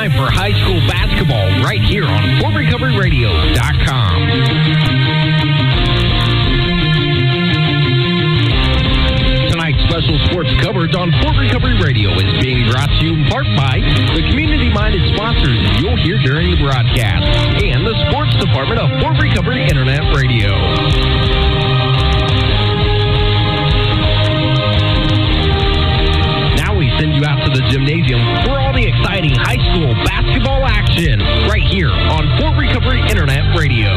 time for high school basketball right here on FortRecoveryRadio.com. Tonight's special sports coverage on Fort Recovery Radio is being brought to you in part by the community-minded sponsors you'll hear during the broadcast and the sports department of Fort Recovery Internet Radio. Send you out to the gymnasium for all the exciting high school basketball action right here on Fort Recovery Internet Radio.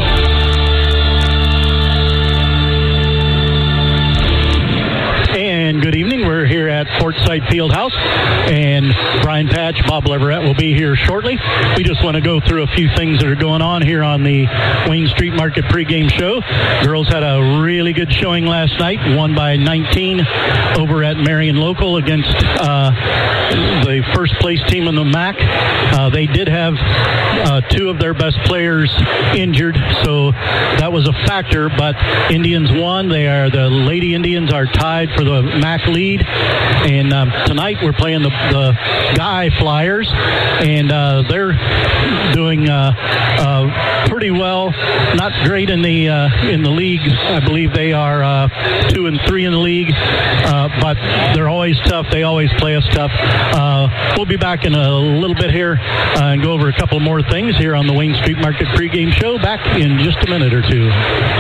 And good evening. We're here at Fortside Fieldhouse, and Brian Patch, Bob Leverett will be here shortly. We just want to go through a few things that are going on here on the Wayne Street Market pregame show. Girls had a really good showing last night, won by 19 over at Marion Local against the first place team in the MAC. They did have two of their best players injured, so that was a factor, but Indians won. The Lady Indians are tied for the MAC lead, and tonight we're playing the Guy Flyers, and they're doing pretty well. Not great in the league. I believe they are 2-3 in the league, but they're always tough. They always play us tough. We'll be back in a little bit here and go over a couple more things here on the Wayne Street Market pregame show. Back in just a minute or two.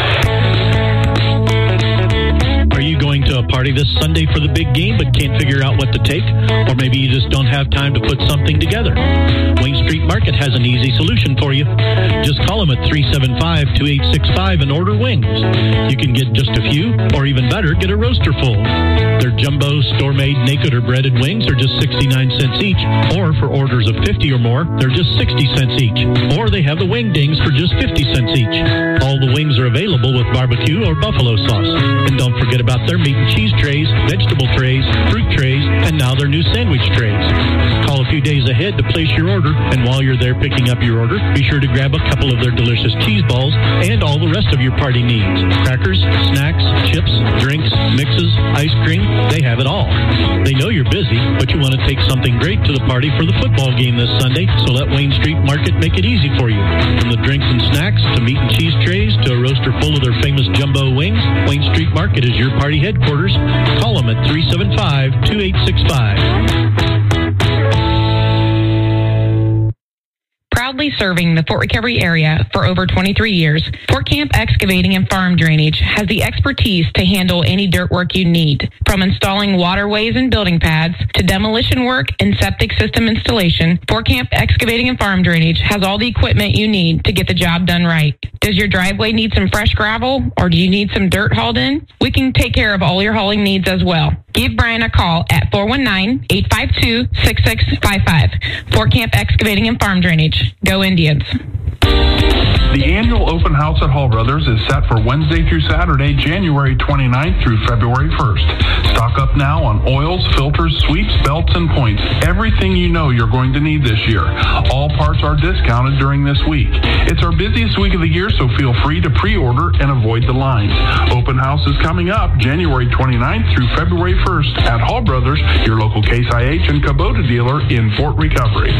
Are you going to a party this Sunday for the big game but can't figure out what to take? Or maybe you just don't have time to put something together? Wayne Street Market has an easy solution for you. Just call them at 375-2865 and order wings. You can get just a few, or even better, get a roaster full. Their jumbo, store-made, naked, or breaded wings are just 69 cents each, or for orders of 50 or more, they're just 60 cents each. Or they have the wing dings for just 50 cents each. All the wings are available with barbecue or buffalo sauce. And don't forget about their meat and cheese trays, vegetable trays, fruit trays, and now their new sandwich trays. Call a few days ahead to place your order, and while you're there picking up your order, be sure to grab a couple of their delicious cheese balls and all the rest of your party needs. Crackers, snacks, chips, drinks, mixes, ice cream, they have it all. They know you're busy, but you want to take something great to the party for the football game this Sunday, so let Wayne Street Market make it easy for you. From the drinks and snacks to meat and cheese trays to a roaster full of their famous jumbo wings, Wayne Street Market is your party headquarters. Call them at 375-2865. Proudly serving the Fort Recovery area for over 23 years, Fort Camp Excavating and Farm Drainage has the expertise to handle any dirt work you need. From installing waterways and building pads to demolition work and septic system installation, Fort Camp Excavating and Farm Drainage has all the equipment you need to get the job done right. Does your driveway need some fresh gravel, or do you need some dirt hauled in? We can take care of all your hauling needs as well. Give Brian a call at 419-852-6655. Fort Camp Excavating and Farm Drainage. Go Indians. The annual open house at Hall Brothers is set for Wednesday through Saturday, January 29th through February 1st. Stock up now on oils, filters, sweeps, belts, and points. Everything you know you're going to need this year. All parts are discounted during this week. It's our busiest week of the year, so feel free to pre-order and avoid the lines. Open house is coming up January 29th through February 1st at Hall Brothers, your local Case IH and Kubota dealer in Fort Recovery.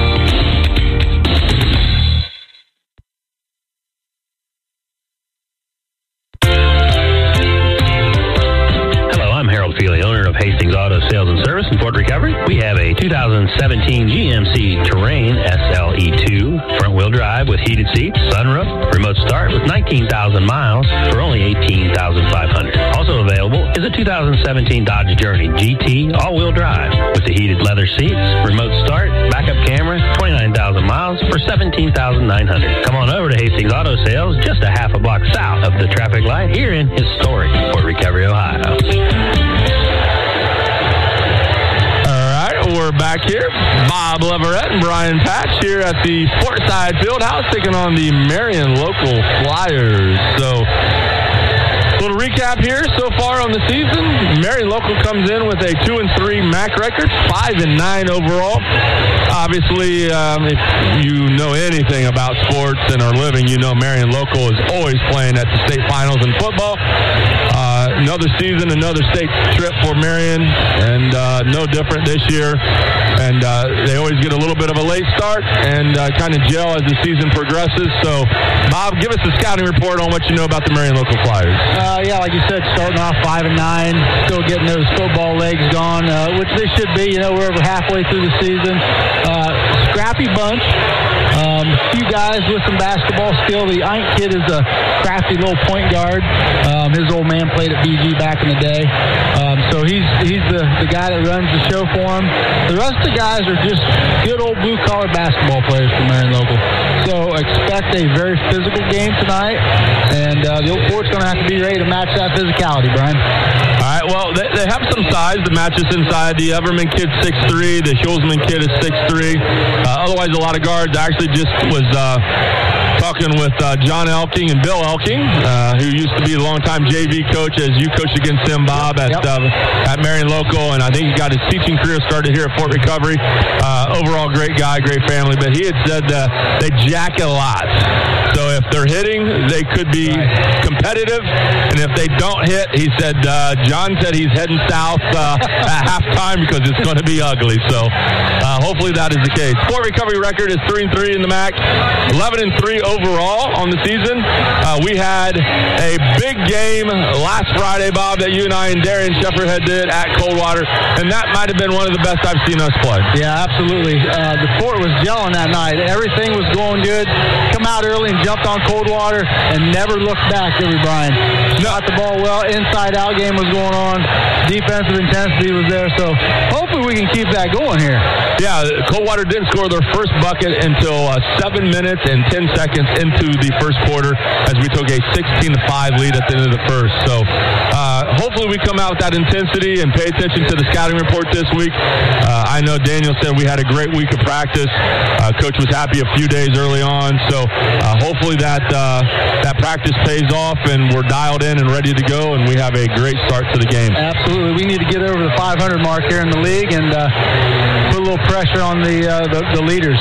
Feely, owner of Hastings Auto Sales and Service in Fort Recovery. We have a 2017 GMC Terrain SLE2 front-wheel drive with heated seats, sunroof, remote start with 19,000 miles for only $18,500. Also available is a 2017 Dodge Journey GT all-wheel drive with the heated leather seats, remote start, backup camera, 29,000 miles for $17,900. Come on over to Hastings Auto Sales, just a half a block south of the traffic light here in historic Fort Recovery, Ohio. We're back here. Bob Leverett and Brian Patch here at the Fortside Fieldhouse taking on the Marion Local Flyers. So, little recap here so far on the season. Marion Local comes in with a 2-3 MAC record, 5-9 overall. Obviously, if you know anything about sports and are living, you know Marion Local is always playing at the state finals in football. Another season, another state trip for Marion, and no different this year. And they always get a little bit of a late start and kind of gel as the season progresses. So, Bob, give us a scouting report on what you know about the Marion Local Flyers. Yeah, like you said, starting off 5-9, still getting those football legs gone, which they should be. We're over halfway through the season. Scrappy bunch. Few guys with some basketball skill. The Ink kid is a crafty little point guard. His old man played at BG back in the day. So he's the guy that runs the show for him. The rest of the guys are just good old blue-collar basketball players for Marion Local. So expect a very physical game tonight, and the Oak Fort's going to have to be ready to match that physicality, Brian. All right, well, they have some size to match us inside. The Everman kid's 6'3", the Schulzman kid is 6'3". Otherwise, a lot of guards. I actually just was talking with John Elking and Bill Elking, who used to be a longtime JV coach, as you coached against him, Bob, at Marion Local, and I think he got his teaching career started here at Fort Recovery. Overall, great guy, great family, but he had said they jack a lot. So if they're hitting, they could be competitive, and if they don't hit, he said, John said he's heading south at halftime because it's going to be ugly. So hopefully that is the case. Fort Recovery record is 3-3 in the MAC, 11-3 overall on the season. We had a big game last Friday, Bob, that you and I and Darian Shefferhead did at Coldwater, and that might have been one of the best I've seen us play. Yeah, absolutely. The Fort was gelling that night. Everything was going good. Come out early and jumped on Coldwater and never looked back, did we, Brian? Shot the ball well. Inside-out game was going on. Defensive intensity was there. So hopefully we can keep that going here. Yeah, Coldwater didn't score their first bucket until 7 minutes and 10 seconds into the first quarter as we took a 16-5 lead at the end of the first. So hopefully we come out with that intensity and pay attention to the scouting report this week. I know Daniel said we had a great week of practice. Coach was happy a few days early on. So hopefully that practice pays off and we're dialed in and ready to go, and we have a great start to the game. Absolutely. We need to get over the 500 mark here in the league and put a little pressure on the leaders.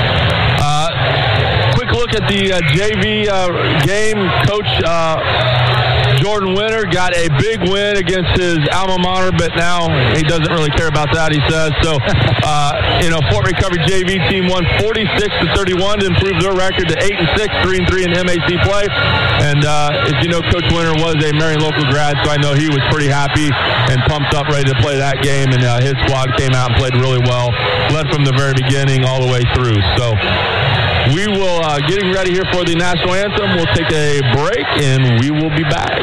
Quick look at the JV game. Coach Jordan Winter got a big win against his alma mater, but now he doesn't really care about that, he says. So, Fort Recovery JV team won 46-31 to improve their record to 8-6, 3-3 in MAC play. And as you know, Coach Winter was a Marion Local grad, so I know he was pretty happy and pumped up, ready to play that game. And his squad came out and played really well, led from the very beginning all the way through. So we will, getting ready here for the national anthem. We'll take a break, and we will be back.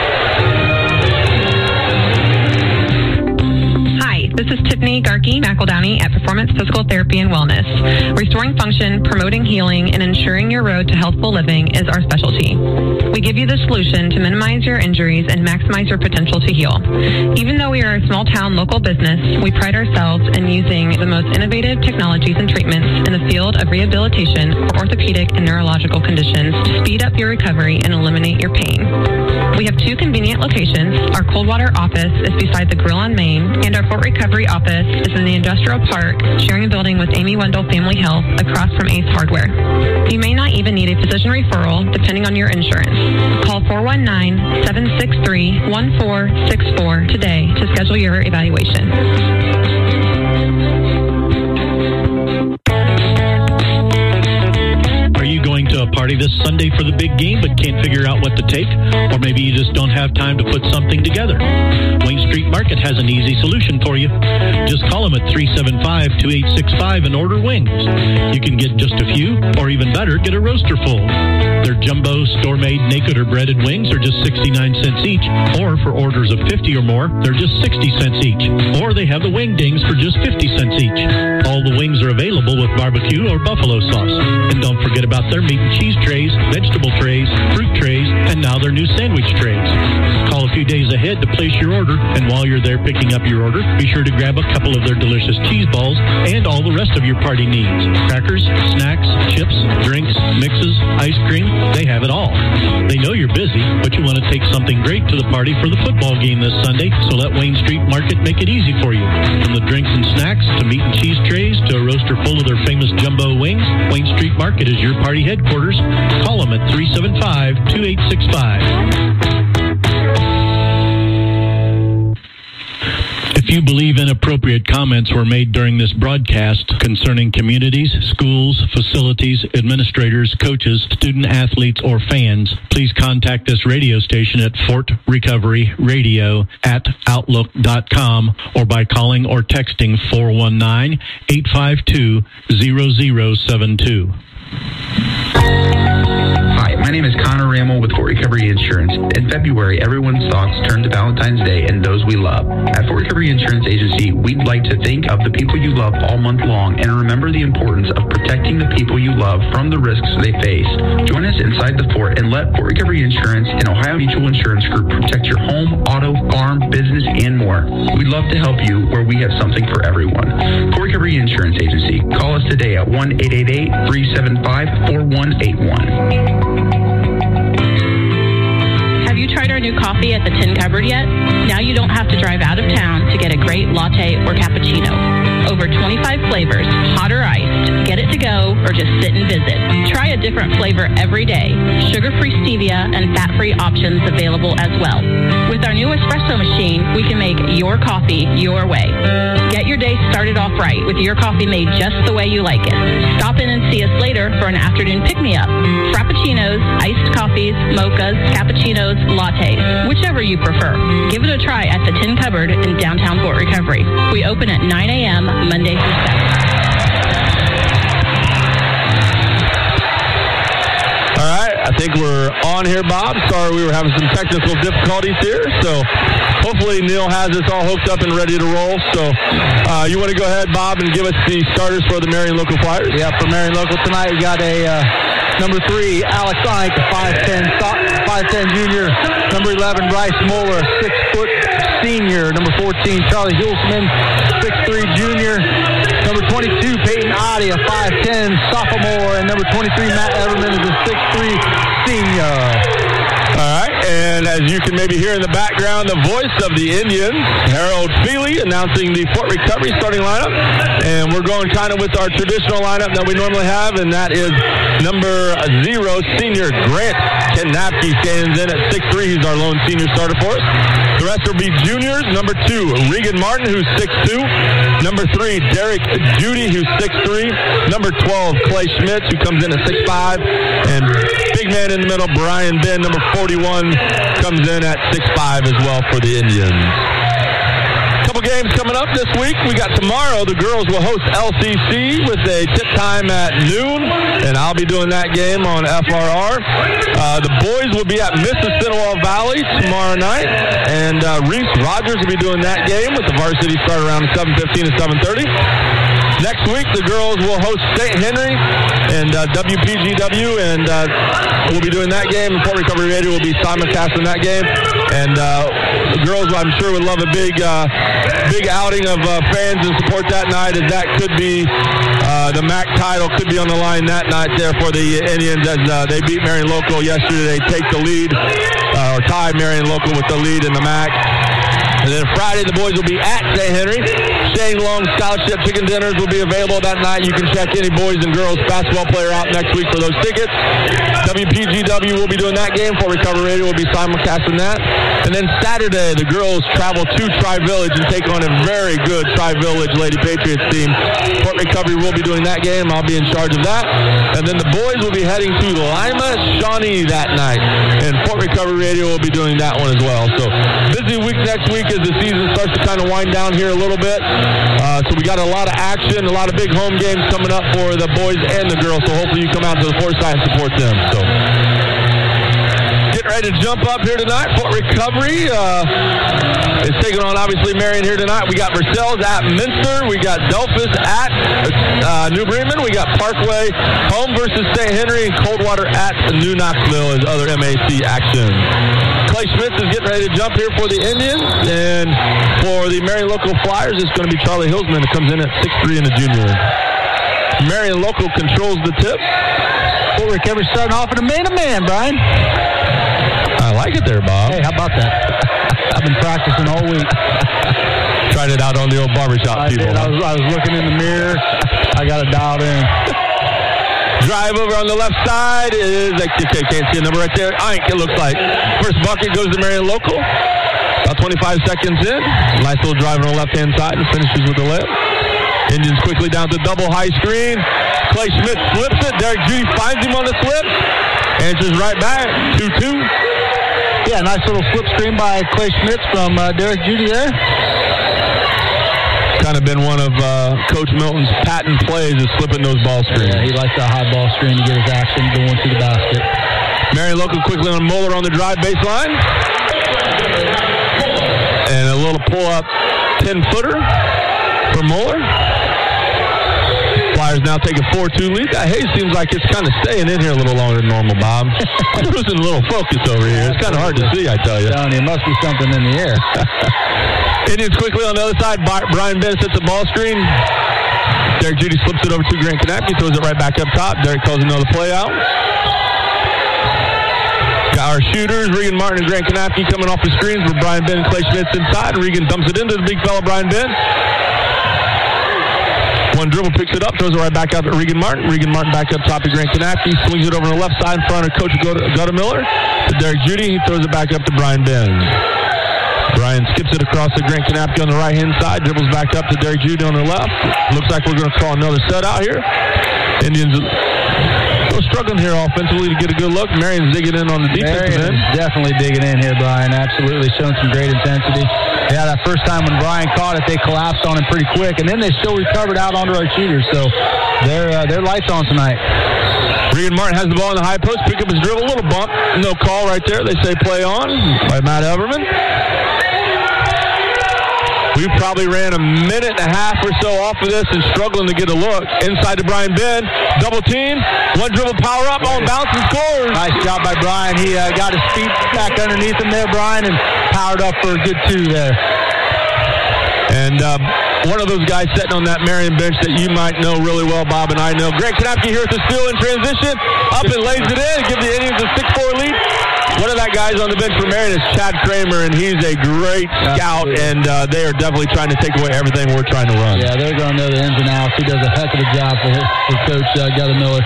This is Tiffany Garkey McEldowney at Performance Physical Therapy and Wellness. Restoring function, promoting healing, and ensuring your road to healthful living is our specialty. We give you the solution to minimize your injuries and maximize your potential to heal. Even though we are a small-town local business, we pride ourselves in using the most innovative technologies and treatments in the field of rehabilitation for orthopedic and neurological conditions to speed up your recovery and eliminate your pain. We have 2 convenient locations. Our Coldwater office is beside the Grill on Main, and our Fort Recovery office is in the Industrial Park, sharing a building with Amy Wendell Family Health across from Ace Hardware. You may not even need a physician referral, depending on your insurance. Call 419-763-1464 today to schedule your evaluation. Going to a party this Sunday for the big game but can't figure out what to take, or maybe you just don't have time to put something together? Wayne Street Market has an easy solution for you. Just call them at 375-2865 and order wings. You can get just a few, or even better, get a roaster full. Their jumbo, store-made, naked or breaded wings are just 69 cents each, or for orders of 50 or more, they're just 60 cents each. Or they have the wing dings for just 50 cents each. All the wings are available with barbecue or buffalo sauce. And don't forget about their meat and cheese trays, vegetable trays, fruit trays, and now their new sandwich trays. Call a few days ahead to place your order, and while you're there picking up your order, be sure to grab a couple of their delicious cheese balls and all the rest of your party needs. Crackers, snacks, chips, drinks, mixes, ice cream, they have it all. They know you're busy, but you want to take something great to the party for the football game this Sunday, so let Wayne Street Market make it easy for you. From the drinks and snacks to meat and cheese trays to a roaster full of their famous jumbo wings, Wayne Street Market is your party headquarters. Call them at 375-2865. If If you believe inappropriate comments were made during this broadcast concerning communities, schools, facilities, administrators, coaches, student athletes, or fans, please contact this radio station at fortrecoveryradio@outlook.com or by calling or texting 419-852-0072. Hi, my name is Connor Rammel with Fort Recovery Insurance. In February, everyone's thoughts turn to Valentine's Day and those we love. At Fort Recovery Insurance Agency, we'd like to think of the people you love all month long and remember the importance of protecting the people you love from the risks they face. Join us inside the fort and let Fort Recovery Insurance and Ohio Mutual Insurance Group protect your home, auto, farm, business, and more. We'd love to help you where we have something for everyone. Fort Recovery Insurance Agency. Call us today at 1-888-375-4181. Have you tried our new coffee at the Tin Cupboard yet? Now you don't have to drive out of town to get a great latte or cappuccino. Over 25 flavors, hot or iced. Get it to go or just sit and visit. Try a different flavor every day. Sugar-free stevia and fat-free options available as well. With our new espresso machine, we can make your coffee your way. Get your day started off right with your coffee made just the way you like it. Stop in and see us later for an afternoon pick-me-up. Frappuccinos, iced coffees, mochas, cappuccinos, lattes, whichever you prefer. Give it a try at the Tin Cupboard in downtown Fort Recovery. We open at 9 a.m. Monday through Saturday. All right, I think we're on here, Bob. Sorry we were having some technical difficulties here, so hopefully Neil has us all hooked up and ready to roll. So you want to go ahead, Bob, and give us the starters for the Marion Local Flyers? Yeah, for Marion Local tonight, we got a number 3, Alex Ike, a 5'10 junior. Number 11, Bryce Moeller, 6-foot senior. Number 14, Charlie Hulsman, 6'3 junior. Number 22, Peyton Oddie, a 5'10 sophomore. And number 23, Matt Everman, is a 6'3 senior. All right, and as you can maybe hear in the background, the voice of the Indians, Harold Feely, announcing the Fort Recovery starting lineup. And we're going kind of with our traditional lineup that we normally have, and that is number 0, senior Grant Knapke stands in at 6'3". He's our lone senior starter for us. The rest will be juniors. Number 2, Regan Martin, who's 6'2". Number 3, Derek Judy, who's 6'3". Number 12, Clay Schmitz, who comes in at 6'5". And big man in the middle, Brian Ben, number 41, comes in at 6'5" as well for the Indians. Couple games coming up this week. We got tomorrow, the girls will host LCC with a tip time at noon, and I'll be doing that game on FRR. The boys will be at Mississinawa Valley tomorrow night, and Reese Rogers will be doing that game with the varsity start around 7:15 to 7:30. Next week, the girls will host St. Henry and WPGW, and we'll be doing that game. Fort Recovery Radio will be simulcasting that game. And the girls, I'm sure, would love a big outing of fans and support that night, as that could be the MAC title could be on the line that night there for the Indians, as they beat Marion Local yesterday. They take the lead, or tie Marion Local with the lead in the MAC. And then Friday, the boys will be at St. Henry. Shane Long Scholarship Chicken Dinners will be available that night. You can check any boys and girls basketball player out next week for those tickets. WPGW will be doing that game. Fort Recovery Radio will be simulcasting that. And then Saturday, the girls travel to Tri-Village and take on a very good Tri-Village Lady Patriots team. Fort Recovery will be doing that game. I'll be in charge of that. And then the boys will be heading to Lima, Shawnee that night. And Fort Recovery Radio will be doing that one as well. So busy week next week as the season starts to kind of wind down here a little bit. So we got a lot of action, a lot of big home games coming up for the boys and the girls. So hopefully you come out to the Fort side and support them. So getting ready to jump up here tonight. Fort Recovery is taking on, obviously, Marion here tonight. We got Versailles at Minster. We got Delphus at New Bremen. We got Parkway home versus St. Henry, and Coldwater at New Knoxville as other MAC action. Clay Schmitz is getting ready to jump here for the Indians, and for the Marion Local Flyers, it's going to be Charlie Hilsman, who comes in at 6'3" in the junior. Marion Local controls the tip. Fort Recovery starting off in a man-to-man, Brian. I like it there, Bob. Hey, how about that? I've been practicing all week. Tried it out on the old barbershop people. I was looking in the mirror. I got it dialed in. Drive over on the left side is, can't see a number right there. Ike, it looks like. First bucket goes to Marion Local. About 25 seconds in. Nice little drive on the left-hand side and finishes with the layup. Indians quickly down to double high screen. Clay Schmidt flips it. Derek Judy finds him on the slip. Answers right back. 2-2. Yeah, nice little flip screen by Clay Schmidt from Derek Judy there. Kind of been one of Coach Milton's patent plays is flipping those ball screens. Yeah, he likes that high ball screen to get his action going to the basket. Marion Local quickly on Moeller on the drive baseline. And a little pull-up 10-footer for Moeller. Flyers now take a 4-2 lead. That haze seems like it's kind of staying in here a little longer than normal, Bob. I'm losing a little focus over here. It's kind of hard to see, I tell you. It must be something in the air. Indians quickly on the other side. Brian Benn sets a ball screen. Derek Judy slips it over to Grant Kanapke, throws it right back up top. Derek calls another play out. Got our shooters, Regan Martin and Grant Kanapke coming off the screens with Brian Benn and Clay Schmitz inside. Regan dumps it into the big fella, Brian Benn. One dribble, picks it up, throws it right back out to Regan Martin. Regan Martin back up top to Grant Kanapke, swings it over on the left side in front of Coach Gutta Miller to Derek Judy. He throws it back up to Brian Benn. Brian skips it across to Grant Kanapke on the right-hand side, dribbles back up to Derek Judy on the left. Looks like we're going to call another set out here. Indians struggling here offensively to get a good look. Marion's digging in on the defensive end. Definitely digging in here, Brian. Absolutely showing some great intensity. Yeah, that first time when Brian caught it, they collapsed on him pretty quick, and then they still recovered out onto our shooters. So they're lights on tonight. Regan Martin has the ball in the high post, pick up his dribble, a little bump, no call right there. They say play on by Matt Everman. We probably ran a minute and a half or so off of this and struggling to get a look. Inside to Brian Benn. Double team. One dribble power up on bounce and scores. Nice job by Brian. He got his feet back underneath him there, Brian, and powered up for a good 2 there. And one of those guys sitting on that Marion bench that you might know really well, Bob and I know. Grant Kanapke here with the steal in transition. Up and lays it in. Give the Indians a 6-4 lead. One of that guys on the bench for Marion is Chad Kramer, and he's a great scout, and they are definitely trying to take away everything we're trying to run. Yeah, they're going to know the ins and outs. He does a heck of a job for Coach Gutta Miller.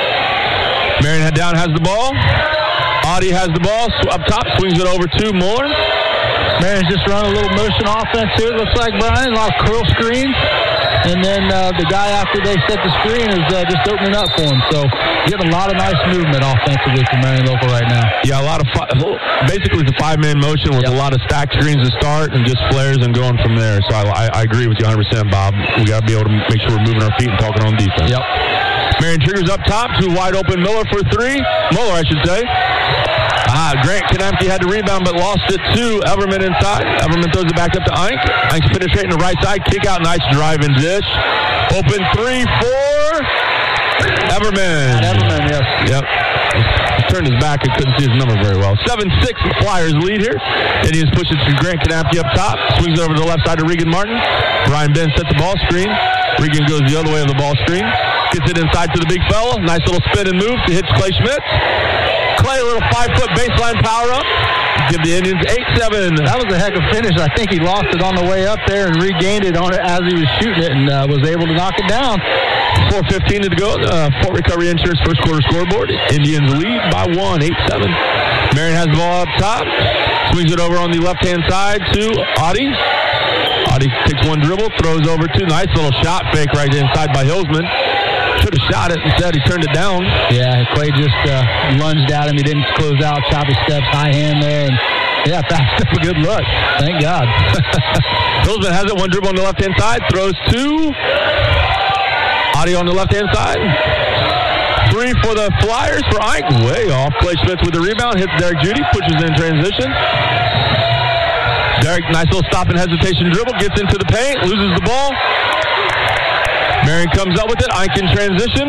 Marion down has the ball. Audie has the ball up top, swings it over to Moeller. Marion's just running a little motion offense here, it looks like, Brian. A lot of curl screens. And then the guy after they set the screen is just opening up for him. So getting a lot of nice movement offensively from Marion Local right now. Yeah, a lot of basically it's a 5-man motion with a lot of stack screens to start and just flares and going from there. So I agree with you 100%, Bob. We got to be able to make sure we're moving our feet and talking on defense. Yep. Marion triggers up top to wide open Miller for 3. Muller, I should say. Grant Kanapke had to rebound but lost it to Everman inside. Everman throws it back up to Ike. Ike's penetrating the right side. Kick out. Nice drive and dish. Open 3 for Everman. Everman, yes. Yep. He turned his back and couldn't see his number very well. 7-6, the Flyers lead here. Indians push it to Grant Kanapke up top. Swings it over to the left side to Regan Martin. Brian Benn sets the ball screen. Regan goes the other way of the ball screen. Gets it inside to the big fella. Nice little spin and move to hit Clay Schmitz. Clay, a little 5-foot baseline power up. Give the Indians 8-7. That was a heck of a finish. I think he lost it on the way up there and regained it on it as he was shooting it and was able to knock it down. 4:15 to go. Fort Recovery Insurance first quarter scoreboard. Indians lead by 1, 8-7. Marion has the ball up top. Swings it over on the left-hand side to Audie. Audie takes one dribble, throws over to nice little shot fake right inside by Hillsman. Should have shot it. Instead, he turned it down. Yeah, Clay just lunged at him. He didn't close out, choppy steps, high hand there. And yeah, that's a good look. Thank God. Hillsman has it. One dribble on the left-hand side. Throws to Audie on the left-hand side. 3 for the Flyers for Ike. Way off. Clay Schmitz with the rebound. Hits Derek Judy. Pushes in transition. Derek, nice little stop and hesitation dribble. Gets into the paint. Loses the ball. Marion comes up with it. Ike in transition.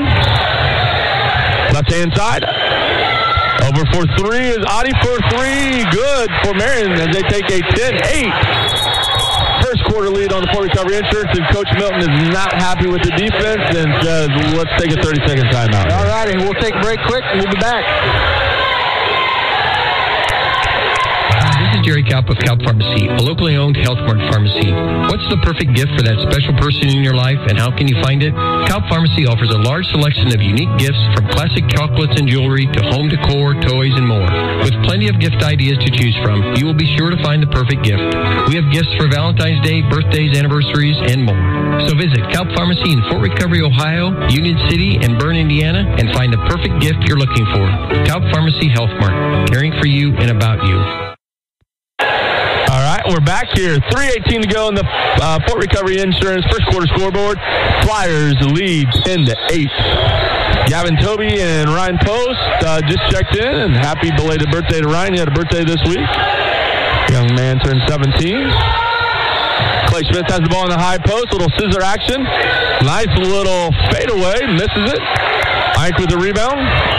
Left-hand side. Over for 3 is Audie for 3. Good for Marion as they take a 10-8. First quarter lead on the Fort Recovery Insurance, and Coach Milton is not happy with the defense and says, let's take a 30-second timeout. All righty, we'll take a break quick and we'll be back. is Jerry Kalp of Kalp Pharmacy, a locally owned Health Mart pharmacy. What's the perfect gift for that special person in your life, and how can you find it? Kalp Pharmacy offers a large selection of unique gifts, from classic chocolates and jewelry to home decor, toys, and more. With plenty of gift ideas to choose from, you will be sure to find the perfect gift. We have gifts for Valentine's Day, birthdays, anniversaries, and more. So visit Kalp Pharmacy in Fort Recovery, Ohio, Union City, and Bern, Indiana, and find the perfect gift you're looking for. Kalp Pharmacy Health Mart, caring for you and about you. All right, we're back here. 3:18 to go in the Fort Recovery Insurance first quarter scoreboard. Flyers lead 10-8. Gavin Toby and Ryan Post just checked in, and happy belated birthday to Ryan. He had a birthday this week. Young man turned 17. Clay Schmitz has the ball in the high post. Little scissor action. Nice little fadeaway. Misses it. Ike with the rebound.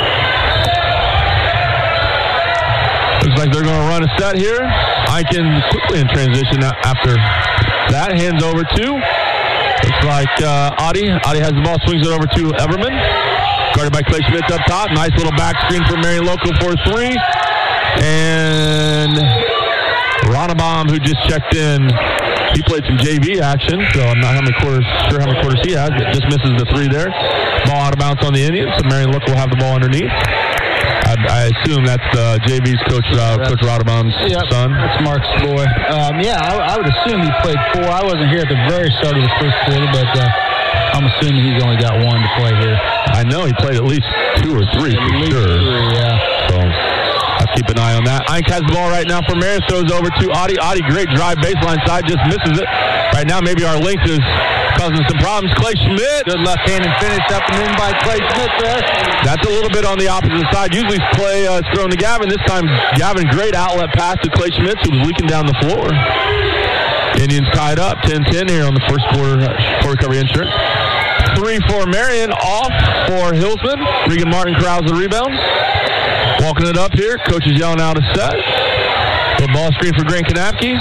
Looks like they're going to run a set here. Eichen quickly in transition after that. Hands over to, looks like Adi. Adi has the ball, swings it over to Everman. Guarded by Clay Schmitz up top. Nice little back screen for Marion Local for 3. And Ronnebaum, who just checked in, he played some JV action, so I'm not sure how many quarters he has, but just misses the 3 there. Ball out of bounds on the Indians, so Marion Local will have the ball underneath. I assume that's JV's Coach Ronnebaum's son. That's Mark's boy. I would assume he played 4. I wasn't here at the very start of the first quarter, but I'm assuming he's only got 1 to play here. I know he played at least 2 or 3 for sure. 3, yeah. So I'll keep an eye on that. Ike has the ball right now for Marion. Throws over to Adi. Adi, great drive baseline side, just misses it. Right now, maybe our length is causing some problems. Clay Schmidt. Good left-handed finish up and in by Clay Schmidt there. That's a little bit on the opposite side. Usually Clay is thrown to Gavin. This time, Gavin, great outlet pass to Clay Schmidt, who was leaking down the floor. Indians tied up 10-10 here on the first quarter for Recovery Insurance. 3 for Marion, off for Hillsman. Regan Martin corrals the rebound. Walking it up here. Coach is yelling out a set. The ball screen for Grant Kanapke.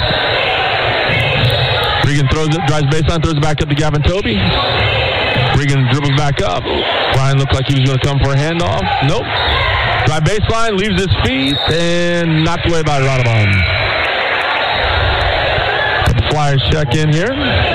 Regan throws it, drives baseline, throws it back up to Gavin Toby. Regan dribbles back up. Ryan looked like he was going to come for a handoff. Nope. Drive baseline, leaves his feet, and knocked away by Ronnebaum. The Flyers check in here.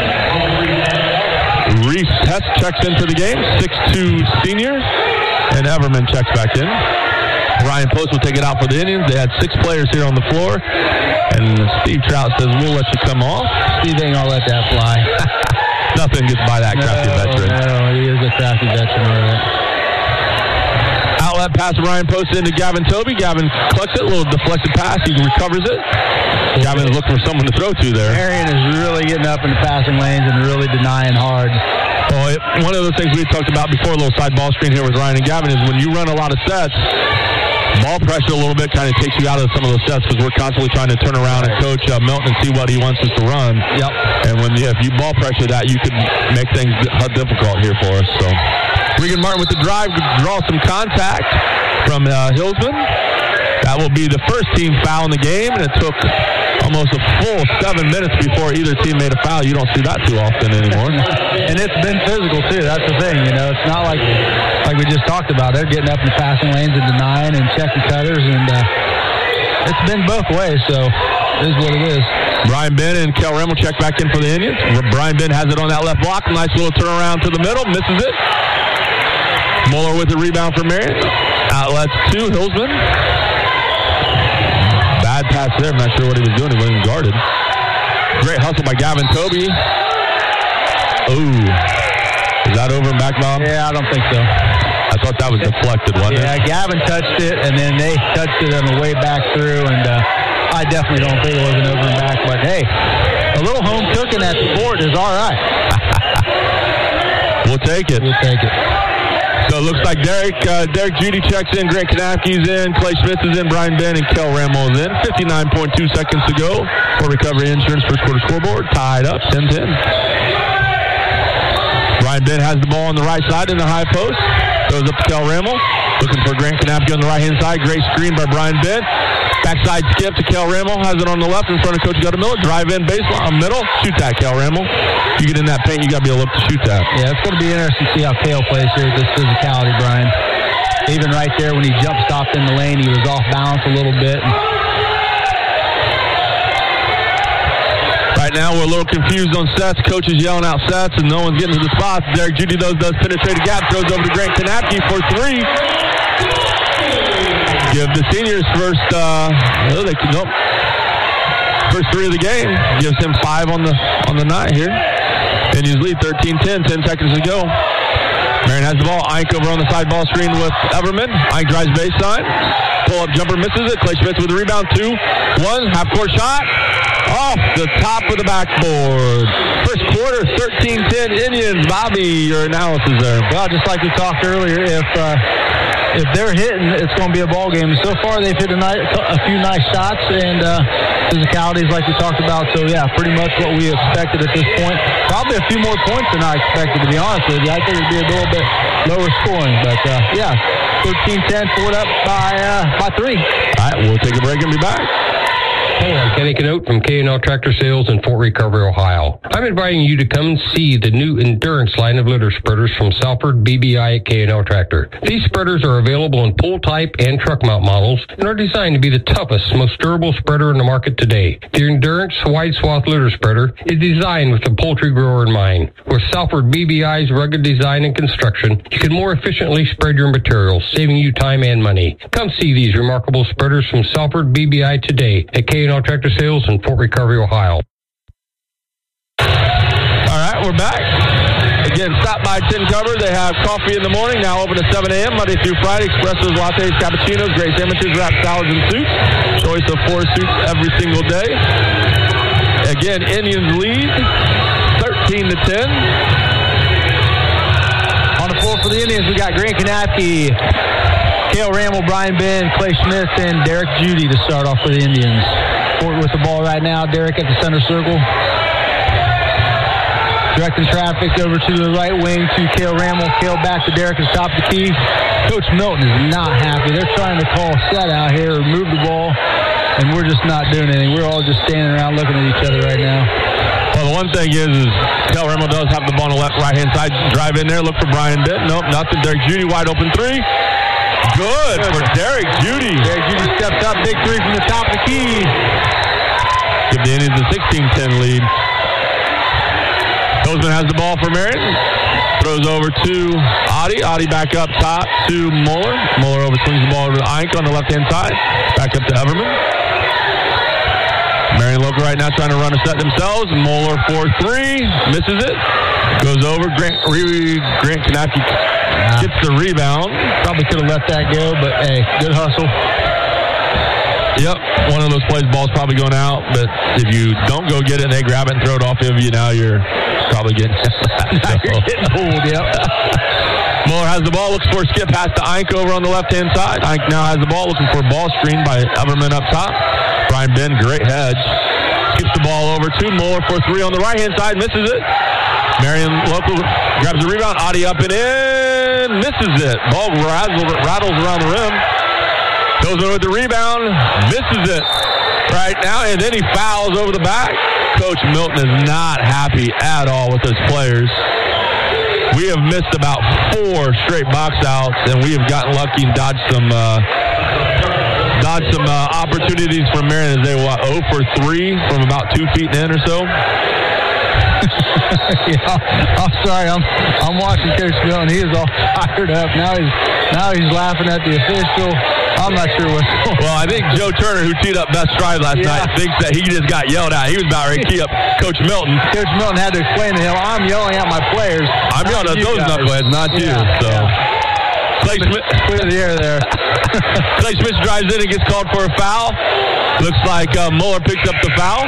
Reese Hess checks in for the game, 6'2" senior. And Everman checks back in. Ryan Post will take it out for the Indians. They had 6 players here on the floor. And Steve Trout says, we'll let you come off. Steve ain't going to let that fly. Nothing gets by that crafty veteran. No, he is a crafty veteran, all right. Outlet pass to Ryan Post into Gavin Toby. Gavin collects it, a little deflected pass. He recovers it. Gavin is looking for someone to throw to there. Marion is really getting up in the passing lanes and really denying hard. One of the things we talked about before, a little side ball screen here with Ryan and Gavin, is when you run a lot of sets, ball pressure a little bit kind of takes you out of some of those sets, because we're constantly trying to turn around and coach Milton and see what he wants us to run. Yep. And if you ball pressure that, you could make things difficult here for us. So Regan Martin with the drive, draw some contact from Hillsman. That will be the first team foul in the game, and it took almost a full 7 minutes before either team made a foul. You don't see that too often anymore. And it's been physical too. That's the thing, It's not like we just talked about. They're getting up in the passing lanes and denying and checking cutters, and it's been both ways. So it is what it is. Brian Ben and Kel Rimmel check back in for the Indians. Brian Ben has it on that left block. Nice little turnaround to the middle. Misses it. Mueller with the rebound for Marion. Outlets to Hillsman. Bad pass there. I'm not sure what he was doing. He wasn't guarded. Great hustle by Gavin Toby. Ooh. Is that over and back, Bob? Yeah, I don't think so. I thought that was deflected, wasn't it? Yeah, Gavin touched it, and then they touched it on the way back through, and I definitely don't think it was an over and back. But, hey, a little home cooking at the fort is all right. We'll take it. We'll take it. So it looks like Derek Judy checks in, Grant Kanapke's in, Clay Schmitz is in, Brian Ben and Kel Rimmel is in. 59.2 seconds to go for Recovery Insurance first quarter scoreboard. Tied up, 10-10. Brian Ben has the ball on the right side in the high post. Goes up to Kel Rimmel. Looking for Grant Kanapke on the right-hand side. Great screen by Brian Ben. Backside skip to Kel Rimmel. Has it on the left in front of Coach Guttermiller. Drive in baseline, middle. Shoot that, Kel Rimmel. You get in that paint, you got to be able to shoot that. Yeah, it's going to be interesting to see how Kale plays here with this physicality, Brian. Even right there when he jump stopped in the lane, he was off balance a little bit. Right now, we're a little confused on sets. Coach is yelling out sets, and no one's getting to the spots. Derek Judy, though, does penetrate a gap, throws over to Grant Kanapke for 3. Give the seniors first, first 3 of the game. Gives him 5 on the night here. Indians lead 13-10, 10 seconds to go. Marion has the ball. Ike over on the side ball screen with Everman. Ike drives baseline. Pull-up jumper misses it. Clay Schmitz with the rebound. 2-1. Half-court shot. Off the top of the backboard. First quarter, 13-10 Indians. Bobby, your analysis there. Well, just like we talked earlier, if they're hitting, it's going to be a ball game. So far, they've hit a few nice shots and physicalities like we talked about. So, yeah, pretty much what we expected at this point. Probably a few more points than I expected, to be honest with you. I think it would be a little bit lower scoring. But, yeah, 13-10, pulled up by 3. All right, we'll take a break and be back. Hey, I'm Kenny Canote from K&L Tractor Sales in Fort Recovery, Ohio. I'm inviting you to come and see the new Endurance line of litter spreaders from Salford BBI at K&L Tractor. These spreaders are available in pull type and truck mount models and are designed to be the toughest, most durable spreader in the market today. The Endurance wide swath litter spreader is designed with the poultry grower in mind. With Salford BBI's rugged design and construction, you can more efficiently spread your materials, saving you time and money. Come see these remarkable spreaders from Salford BBI today at K&L Tractor Sales in Fort Recovery, Ohio. All right, we're back. Again, stop by Tin Cover. They have coffee in the morning, now open at 7 a.m., Monday through Friday. Espressos, lattes, cappuccinos, great sandwiches, wraps, salads, and soups. Choice of 4 soups every single day. Again, Indians lead 13-10. On the floor for the Indians, we got Grant Kanapke, Cale Ramel, Brian Ben, Clay Schmitz, and Derek Judy to start off for the Indians. Fort with the ball right now. Derek at the center circle. Directing traffic over to the right wing to Cale Ramel. Cale back to Derek at the top of the key. Coach Milton is not happy. They're trying to call set out here or move the ball, and we're just not doing anything. We're all just standing around looking at each other right now. Well, the one thing is Cale Ramel does have the ball on the right-hand side. Drive in there, look for Brian Bitt. Nope, nothing. Derek Judy wide open 3. Good for Derek Judy. Derek Judy stepped up, big 3 from the top of the key. Give the Indians a 16-10 lead. Bozeman has the ball for Marion. Throws over to Adi. Adi back up top to Muller. Muller swings the ball over to Ike on the left-hand side. Back up to Everman. Marion Local right now trying to run a set themselves. Muller for 3. Misses it. Goes over. Grant Kanapke gets the rebound. Probably could have let that go, but hey, good hustle. Yep, one of those plays, ball's probably going out, but if you don't go get it and they grab it and throw it off of you, now you're probably getting you're getting pulled, yep. Muller has the ball, looks for a skip pass to Ike over on the left-hand side. Ike now has the ball, looking for a ball screen by Everman up top. Brian Ben, great hedge. Skips the ball over to Muller for 3 on the right-hand side, misses it. Marion Local grabs the rebound, Adi up and in, misses it. Ball rattles around the rim. Goes in with the rebound, misses it right now, and then he fouls over the back. Coach Milton is not happy at all with his players. We have missed about 4 straight box outs, and we have gotten lucky and dodged some opportunities from Marion as they were 0 for 3 from about 2 feet in or so. Yeah, I'm sorry. I'm watching Coach Milton. He is all fired up. Now he's laughing at the official. I'm not sure what's going on. Well, I think Joe Turner, who teed up best stride last night, thinks that he just got yelled at. He was about ready to tee up Coach Milton. Coach Milton had to explain to him, I'm yelling at my players. I'm yelling at those knuckleheads, not you. So. Clay Schmitz, clear the air there. Clay Schmitz drives in and gets called for a foul. Looks like Muller picks up the foul.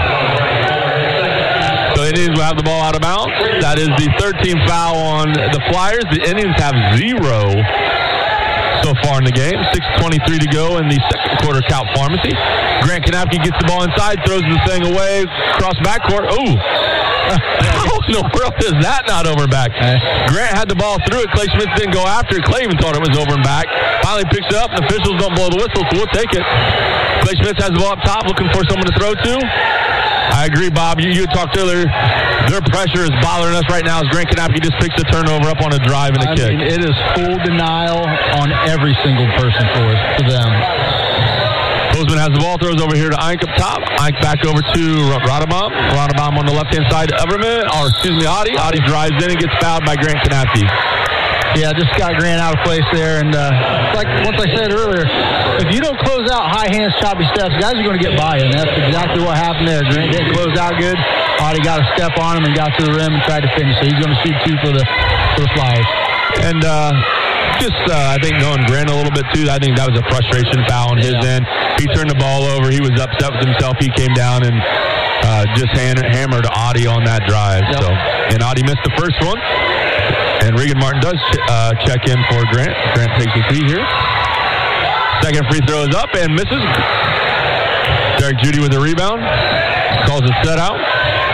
So Indians will have the ball out of bounds. That is the 13th foul on the Flyers. The Indians have 0 so far in the game. 6:23 to go in the second quarter. Count Pharmacy. Grant Kanapke gets the ball inside, throws the thing away, cross backcourt. Ooh. How in the world is that not over and back? Grant had the ball through it. Clay Schmitz didn't go after it. Clay even thought it was over and back. Finally picks it up, and officials don't blow the whistle, so we'll take it. Clay Schmitz has the ball up top, looking for someone to throw to. I agree, Bob. You talked earlier. Their pressure is bothering us right now as Grant Kanapke just picks a turnover up on a drive and a kick. Mean, it is full denial on every single person for them. Bozeman has the ball, throws over here to Ike up top. Ike back over to Rodabaum. Rodabaum on the left-hand side to Everman, Adi. Adi drives in and gets fouled by Grant Kanapke. Yeah, just got Grant out of place there. And like once I said earlier, if you don't close out high hands, choppy steps, guys are going to get by you. And that's exactly what happened there. Grant didn't close out good. Adi got a step on him and got to the rim and tried to finish. So he's going to shoot 2 for the Flyers. And I think knowing Grant a little bit too, I think that was a frustration foul on his end. He turned the ball over. He was upset with himself. He came down and just hammered Adi on that drive. Yep. So, and Adi missed the first one. And Regan Martin does check in for Grant. Grant takes a tee here. Second free throw is up and misses. Derek Judy with the rebound. Calls a set out.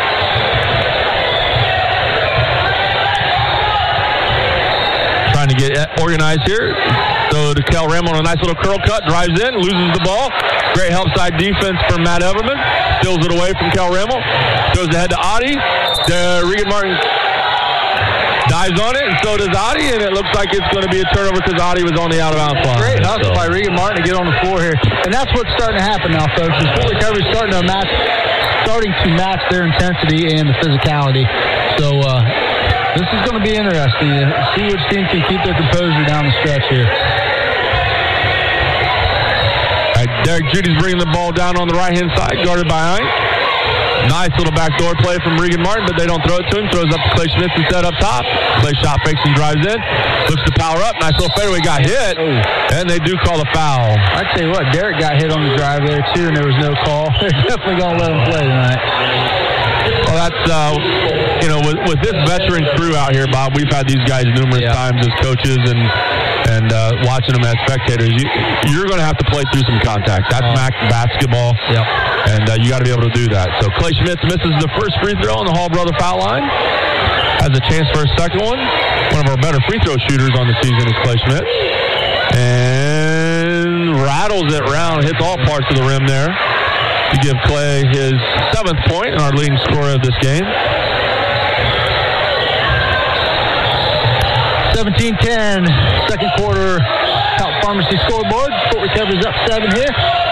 Trying to get organized here. So to Kel Ram on a nice little curl cut. Drives in, loses the ball. Great help side defense from Matt Everman. Steals it away from Kel Rammel. Throws ahead to Adi. Regan Martin dives on it, and so does Adi, and it looks like it's going to be a turnover because Adi was on the out-of-bounds line. Great hustle by Regan Martin to get on the floor here. And that's what's starting to happen now, folks. The Fort Recovery is starting to match their intensity and the physicality. So this is going to be interesting to see which team can keep their composure down the stretch here. All right, Derek Judy's bringing the ball down on the right-hand side, guarded by Ike. Nice little backdoor play from Regan Martin, but they don't throw it to him. Throws up to Clay Schmitz instead up top. Clay shot fakes and drives in. Looks to power up. Nice little fadeaway. Got hit. And they do call a foul. I tell you what, Derek got hit on the drive there, too, and there was no call. They're definitely going to let him play tonight. Well, that's, with this veteran crew out here, Bob, we've had these guys numerous times as coaches and watching them as spectators. You're going to have to play through some contact. That's MAC basketball. Yep. And you got to be able to do that. So Clay Schmitz misses the first free throw on the Hall brother foul line. Has a chance for a second one. One of our better free throw shooters on the season is Clay Schmitz. And rattles it round, hits all parts of the rim there to give Clay his 7th point and our leading scorer of this game. 17-10, second quarter, Top Pharmacy scoreboard. Fort Recovery's up 7 here.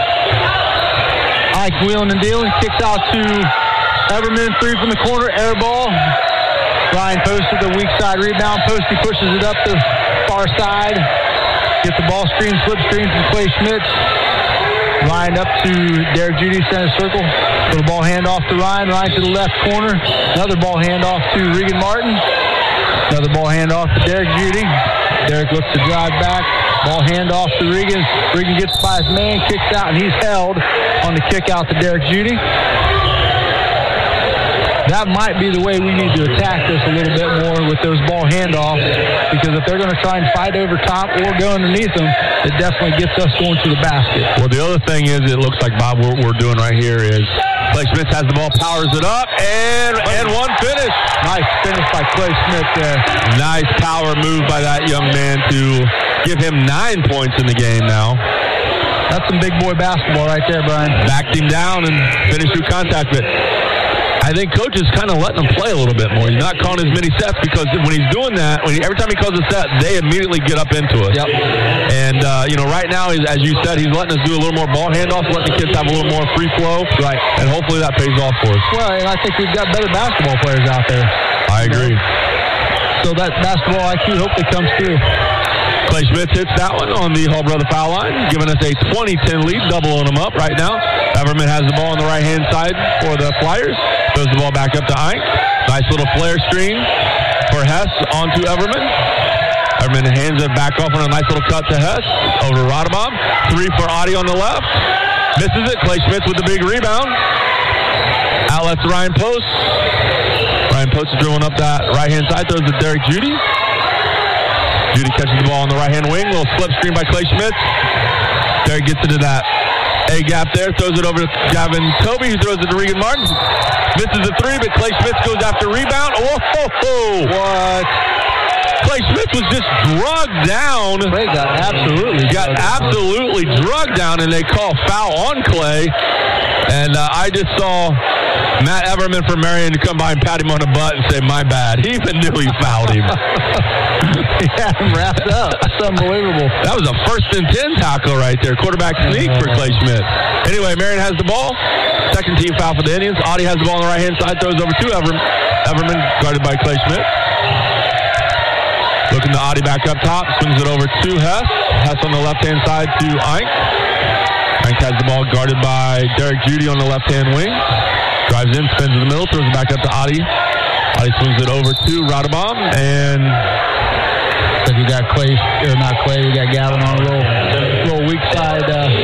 Ike wheeling and dealing, kicks out to Everman, 3 from the corner, air ball. Ryan Posty, the weak side rebound. Posty pushes it up the far side. Gets the ball screen, slip screen from Clay Schmitz. Ryan up to Derek Judy, center circle. So the ball handoff to Ryan. Ryan to the left corner. Another ball handoff to Regan Martin. Another ball handoff to Derek Judy. Derek looks to drive back. Ball handoff to Regan. Regan gets by his man, kicks out, and he's held on the kick out to Derek Judy. That might be the way we need to attack this a little bit more with those ball handoffs, because if they're going to try and fight over top or go underneath them, it definitely gets us going to the basket. Well, the other thing is, it looks like, Bob, what we're doing right here is Clay Schmitz has the ball, powers it up, and one finish. Nice finish by Clay Schmitz there. Nice power move by that young man to give him 9 points in the game now. That's some big boy basketball right there, Brian. Backed him down and finished through contact, but I think Coach is kind of letting him play a little bit more. He's not calling as many sets, because when he's doing that, every time he calls a set, they immediately get up into us. Yep. And, right now, as you said, he's letting us do a little more ball handoffs, letting the kids have a little more free flow. Right. And hopefully that pays off for us. Well, and I think we've got better basketball players out there. I agree. So that basketball IQ hopefully comes through. Clay Schmitz hits that one on the Hall brother foul line, giving us a 20-10 lead, doubling them up right now. Everman has the ball on the right-hand side for the Flyers. Throws the ball back up to Ike. Nice little flare screen for Hess onto Everman. Everman hands it back off on a nice little cut to Hess. Over to Rodabaum. 3 for Adi on the left. Misses it. Clay Schmitz with the big rebound. Outlet to Ryan Post. Ryan Post is drilling up that right-hand side. Throws to Derek Judy. Judy catches the ball on the right-hand wing. Little slip screen by Clay Schmitz. Derek gets into that A-gap there. Throws it over to Gavin Toby, who throws it to Regan Martin. Misses the 3, but Clay Schmitz goes after rebound. Whoa! What? Clay Schmitz was just drugged down. Clay got absolutely drugged down, and they call foul on Clay. And I just saw Matt Everman from Marion come by and pat him on the butt and say, "My bad." He even knew he fouled him. Yeah, had him wrapped up. That's unbelievable. That was a 1st and 10 tackle right there. Quarterback sneak for Clay Schmidt. Anyway, Marion has the ball. Second team foul for the Indians. Audie has the ball on the right-hand side. Throws over to Everman, guarded by Clay Schmidt. Looking to Audie back up top. Swings it over to Hess. Hess on the left-hand side to Ike. Ike has the ball guarded by Derek Judy on the left-hand wing. Drives in, spins in the middle, throws it back up to Audie. Audie swings it over to Rodabaum, and we got Clay, or not Clay, we got Gavin on a little weak side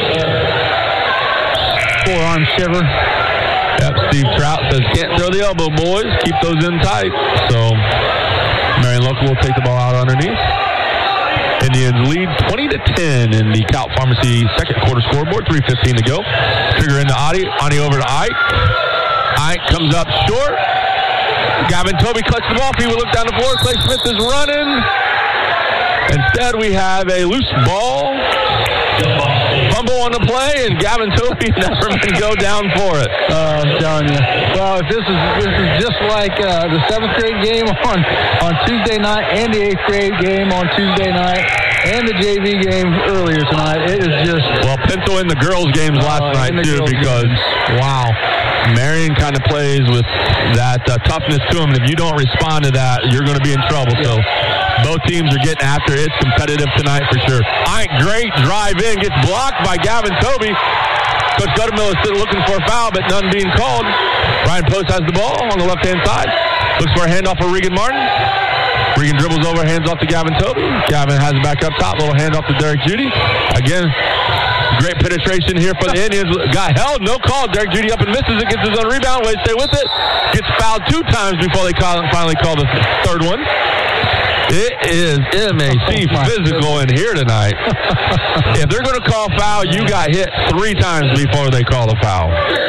forearm shiver. Yep, Steve Trout says, can't throw the elbow, boys. Keep those in tight. So Marion Local will take the ball out underneath. Indians lead 20-10 in the Cal Pharmacy second quarter scoreboard. 3:15 to go. Trigger into Audie. Audie over to Ike. Ike comes up short. Gavin Toby cuts the ball. He will look down the floor. Clay Smith is running. Instead, we have a loose ball. Fumble on the play, and Gavin Toby and Everman go down for it. I'm telling you. Well, this is just like the 7th grade game on Tuesday night and the 8th grade game on Tuesday night and the JV game earlier tonight. It is just... Well, pencil in the girls' games last night, too, because, wow, Marion kind of plays with that toughness to them, and if you don't respond to that, you're going to be in trouble. So both teams are getting after it. It's competitive tonight for sure. Ike, great drive in, gets blocked by Gavin Toby. Coach Guttermill is still looking for a foul, but none being called. Ryan Post has the ball on the left-hand side. Looks for a handoff for Regan Martin. Regan dribbles over, hands off to Gavin Toby. Gavin has it back up top. Little handoff to Derek Judy. Again, great penetration here for the Indians. Got held, no call. Derek Judy up and misses it. Gets his own rebound. Way to stay with it. Gets fouled 2 times before they finally call the third one. It is MAC physical in here tonight. If they're going to call foul, you got hit 3 times before they call the foul.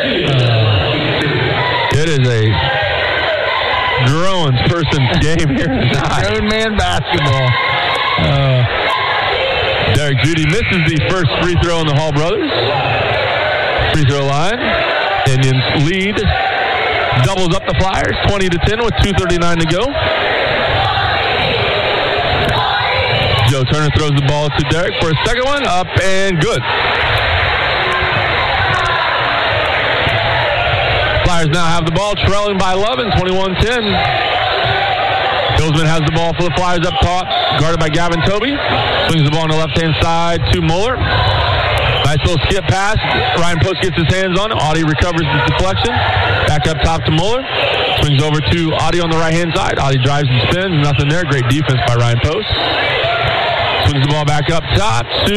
It is a grown person's game here tonight. Grown man basketball. Derek Judy misses the first free throw in the Hall brothers. Free throw line. Indians lead. Doubles up the Flyers, 20-10 with 2:39 to go. Joe Turner throws the ball to Derek for a second one. Up and good. Flyers now have the ball, trailing by 11, 21-10. Hillsman has the ball for the Flyers up top, guarded by Gavin Toby. Swings the ball on the left-hand side to Mueller. Nice little skip pass. Ryan Post gets his hands on it. Audie recovers the deflection. Back up top to Mueller. Swings over to Audie on the right-hand side. Audie drives and spins. Nothing there. Great defense by Ryan Post. Swings the ball back up top to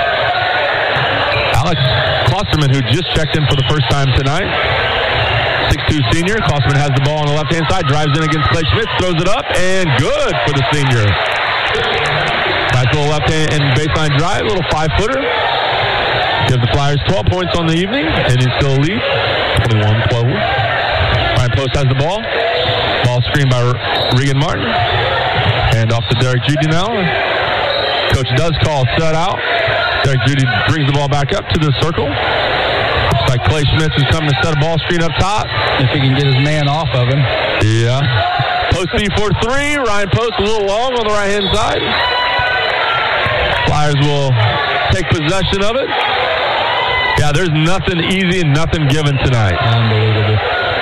Alex Klosterman, who just checked in for the first time tonight. 6'2" senior. Klosterman has the ball on the left-hand side. Drives in against Clay Schmidt. Throws it up. And good for the senior. Nice little left-hand and baseline drive. Little 5-footer. Give the Flyers 12 points on the evening. And it's still a lead. 21-12. Ryan Post has the ball. Ball screened by Regan Martin. Hand off to Derek Judy now. Coach does call set out. Derek Judy brings the ball back up to the circle. Looks like Clay Schmitz is coming to set a ball screen up top. If he can get his man off of him. Yeah. Post B for 3. Ryan Post a little long on the right-hand side. Flyers will take possession of it. Yeah, there's nothing easy and nothing given tonight. Unbelievable.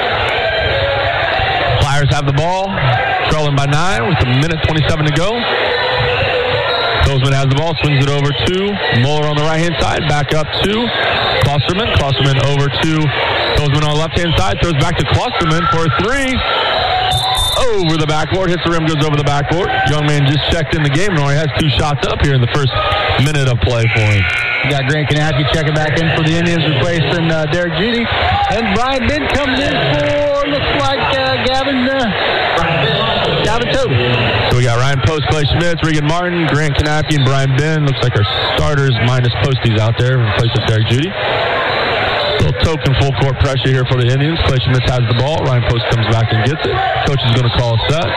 Flyers have the ball, trailing by 9 with 1:27 to go. Hillsman has the ball, swings it over to Mueller on the right-hand side, back up to Klosterman. Klosterman over to Hillsman on the left-hand side, throws back to Klosterman for a 3. Over the backboard, hits the rim, goes over the backboard. Young man just checked in the game, and only has 2 shots up here in the first minute of play for him. You got Grant Kanapke checking back in for the Indians, replacing Derek Judy. And Brian Ben comes in for, looks like Gavin Toby. So we got Ryan Post, Clay Schmitz, Regan Martin, Grant Kanapke, and Brian Ben. Looks like our starters minus Posties out there, replacing Derek Judy. Little token full court pressure here for the Indians. Clay Schmitz has the ball. Ryan Post comes back and gets it. Coach is going to call a set.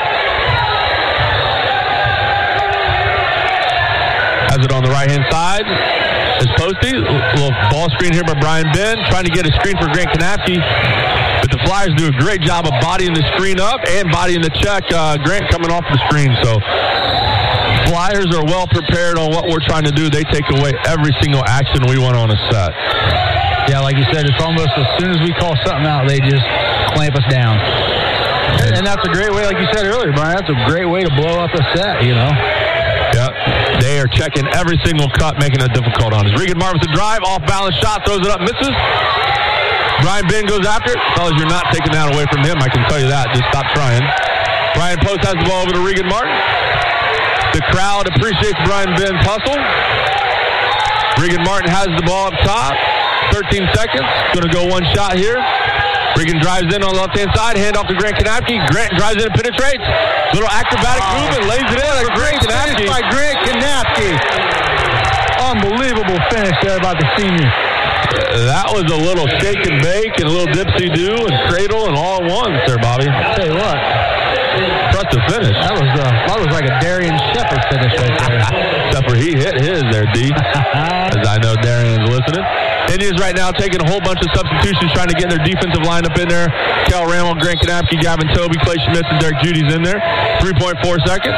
Has it on the right-hand side. Is Posty. A little ball screen here by Brian Ben. Trying to get a screen for Grant Kanapke. But the Flyers do a great job of bodying the screen up and bodying the check. Grant coming off the screen. So Flyers are well prepared on what we're trying to do. They take away every single action we want on a set. Yeah, like you said, it's almost as soon as we call something out, they just clamp us down. And that's a great way, like you said earlier, Brian, that's a great way to blow up a set, you know. Yep. They are checking every single cut, making it difficult on us. Regan Martin with the drive, off-balance shot, throws it up, misses. Brian Ben goes after it. Fellas, you're not taking that away from him, I can tell you that. Just stop trying. Brian Post has the ball over to Regan Martin. The crowd appreciates Brian Ben's hustle. Regan Martin has the ball up top. 13 seconds. Going to go one shot here. Regan drives in on the left-hand side. Hand off to Grant Kanapke. Grant drives in and penetrates. Little acrobatic movement. Lays it in. A great finish by Grant Kanapke. Unbelievable finish there by the senior. That was a little shake and bake and a little dipsy-do and cradle and all at once there, Bobby. I'll tell you what. Impressive finish. That was like a Darian Shepard finish right there. Except for he hit his there, D. As I know Darian's listening. Indians right now taking a whole bunch of substitutions, trying to get their defensive lineup in there. Cal Rammel, Grant Kanapke, Gavin Toby, Clay Schmitz, and Derek Judy's in there. 3.4 seconds.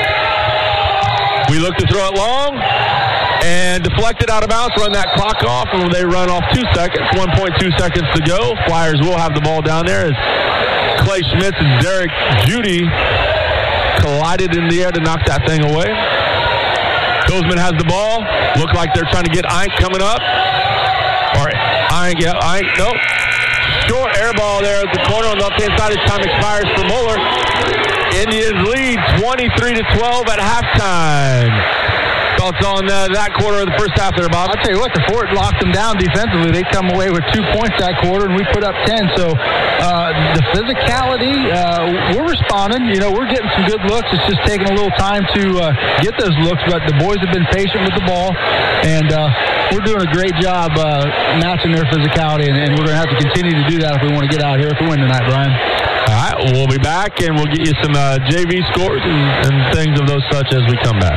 We look to throw it long. And deflected out of bounds, run that clock off, and they run off 2 seconds. 1.2 seconds to go. Flyers will have the ball down there as Clay Schmitz and Derek Judy collided in the air to knock that thing away. Kozman has the ball. Look like they're trying to get Ike coming up. All right, Ike, nope. Short air ball there at the corner on the left-hand side as time expires for Moeller. Indians lead 23-12 at halftime. Thoughts on that quarter of the first half there, Bob? I'll tell you what, the Fort locked them down defensively. They come away with 2 points that quarter, and we put up 10. So the physicality, we're responding. You know, we're getting some good looks. It's just taking a little time to get those looks, but the boys have been patient with the ball, and we're doing a great job matching their physicality, and we're going to have to continue to do that if we want to get out here to win tonight, Brian. All right, we'll be back, and we'll get you some JV scores and things of those such as we come back.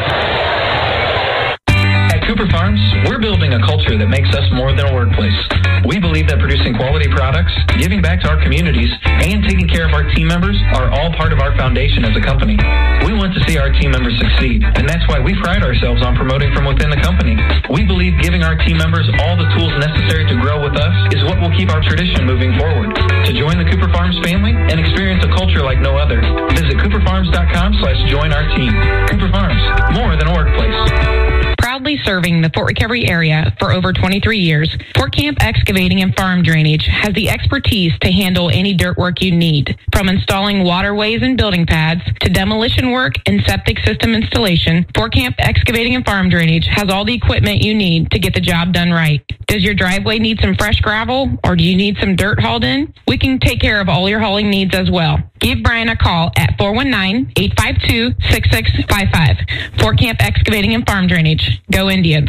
Cooper Farms, we're building a culture that makes us more than a workplace. We believe that producing quality products, giving back to our communities, and taking care of our team members are all part of our foundation as a company. We want to see our team members succeed, and that's why we pride ourselves on promoting from within the company. We believe giving our team members all the tools necessary to grow with us is what will keep our tradition moving forward. To join the Cooper Farms family and experience a culture like no other, visit cooperfarms.com/join our team. Cooper Farms, more than a workplace. Proudly serving the Fort McHenry area for over 23 years, Fort Camp Excavating and Farm Drainage has the expertise to handle any dirt work you need. From installing waterways and building pads to demolition work and septic system installation, Fort Camp Excavating and Farm Drainage has all the equipment you need to get the job done right. Does your driveway need some fresh gravel, or do you need some dirt hauled in? We can take care of all your hauling needs as well. Give Brian a call at 419-852-6655. Fort Camp Excavating and Farm Drainage. Go Indians.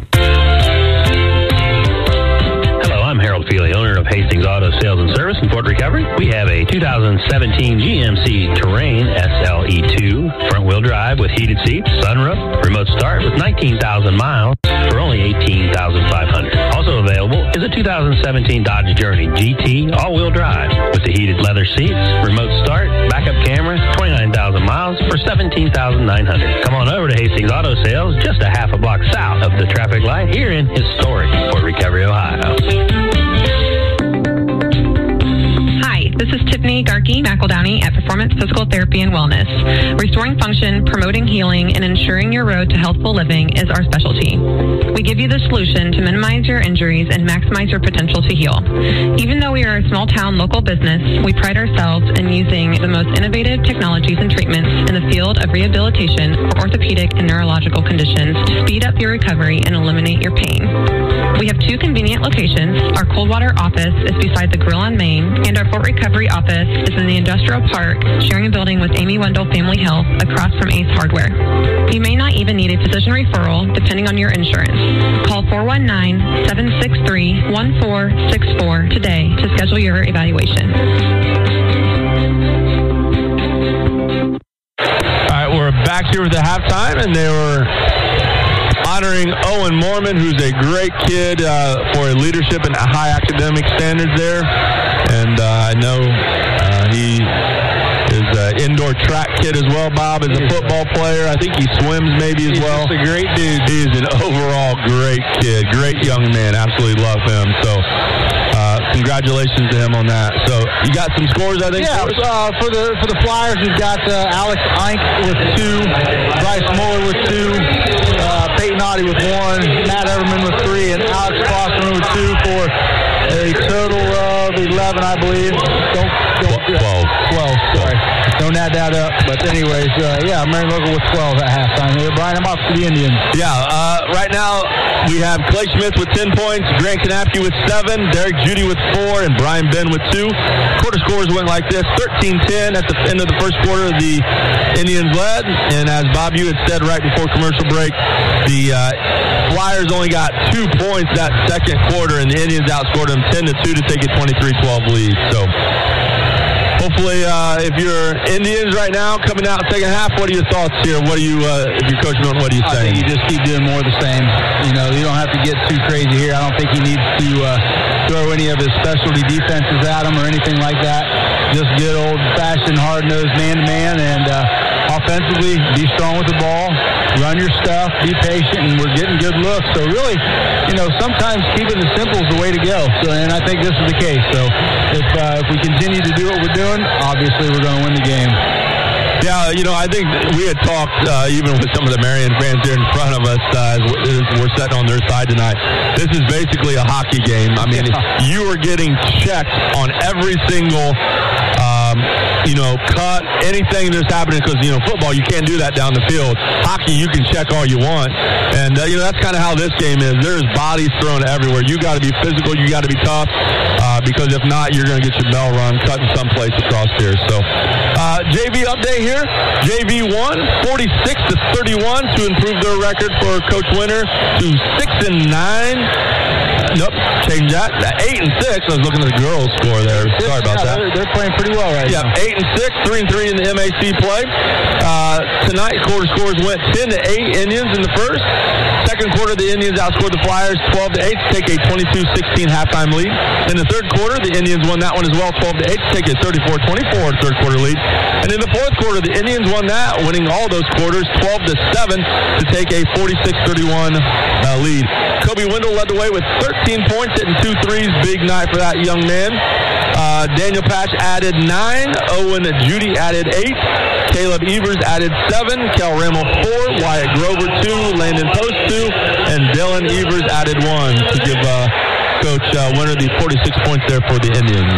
Hello, I'm Harold Feely, owner of Hastings Auto Sales and Service in Fort Recovery. We have a 2017 GMC Terrain SLE2, front-wheel drive with heated seats, sunroof, remote start with 19,000 miles for only $18,500. Also available is a 2017 Dodge Journey GT all-wheel drive with the heated leather seats, remote start, backup camera, 29,000 miles for $17,900. Come on over to Hastings Auto Sales, just a half a block south of the traffic light here in historic Fort Recovery, Ohio. This is Tiffany Garkey McEldowney at Performance Physical Therapy and Wellness. Restoring function, promoting healing, and ensuring your road to healthful living is our specialty. We give you the solution to minimize your injuries and maximize your potential to heal. Even though we are a small-town local business, we pride ourselves in using the most innovative technologies and treatments in the field of rehabilitation for orthopedic and neurological conditions to speed up your recovery and eliminate your pain. We have 2 convenient locations. Our Coldwater office is beside the Grill on Main, and our Fort Recovery office is in the Industrial Park, sharing a building with Amy Wendell Family Health across from Ace Hardware. You may not even need a physician referral, depending on your insurance. Call 419-763-1464 today to schedule your evaluation. All right, we're back here with the halftime, and they were honoring Owen Mormon, who's a great kid for leadership and high academic standards there. And I know he is an indoor sophomore track kid as well, Bob, is a football player. I think he swims maybe as well. He's a great dude. He is an overall great kid, great young man. Absolutely love him. So congratulations to him on that. So you got some scores, I think? Yeah, for the Flyers, we've got Alex Eink with 2, Bryce Muller with 2, Peyton Oddie with 1, Matt Everman with 3, and Alex Fosterman with 2 for a total of 11, I believe. 12, sorry. Don't add that up. But anyways, Marion Local with 12 at halftime. Brian, I'm off to the Indians. Yeah, right now we have Clay Smith with 10 points, Grant Kanapke with 7, Derek Judy with 4, and Brian Ben with 2. Quarter scores went like this: 13-10 at the end of the first quarter. The Indians led, and as Bob, you had said right before commercial break, the Flyers only got 2 points that second quarter, and the Indians outscored them 10-2 to take a 23-12 lead. So hopefully, if you're Indians right now coming out second half, what are your thoughts here? What are you, if you're Coach Milton, what are you saying? I think you just keep doing more of the same. You know, you don't have to get too crazy here. I don't think he needs to throw any of his specialty defenses at him or anything like that. Just good old-fashioned, hard-nosed man-to-man, and offensively, be strong with the ball, run your stuff, be patient, and we're getting good looks. So really, sometimes keeping it simple is the way to go. So, and I think this is the case. So if we continue to do what we're doing, obviously we're going to win the game. Yeah, I think we had talked even with some of the Marion fans here in front of us as we're sitting on their side tonight. This is basically a hockey game. I mean, you are getting checked on every single cut, anything that's happening, because, football, you can't do that down the field. Hockey, you can check all you want. And, that's kind of how this game is. There's bodies thrown everywhere. You got to be physical. You got to be tough, because if not, you're going to get your bell rung cut in some place across here. So, JV update here. JV won 46-31 to improve their record for Coach Winter to 6-9. Nope, change that. 8-6. I was looking at the girls' score there. Sorry about that. They're playing pretty well right now. 8-6, 3-3 in the MAC play. Tonight, quarter scores went 10-8 Indians in the first. Second quarter, the Indians outscored the Flyers 12-8 to take a 22-16 halftime lead. In the third quarter, the Indians won that one as well, 12-8 to take a 34-24 third quarter lead. And in the fourth quarter, the Indians won that, winning all those quarters, 12-7 to take a 46-31 lead. Kobe Wendell led the way with 13 points, hitting 2 threes. Big night for that young man. Daniel Patch added 9. Owen Judy added 8. Caleb Evers added 7. Cal Rimmel 4. Wyatt Grover 2. Landon Post 2. And Dylan Evers added 1 to give Coach Winter the 46 points there for the Indians.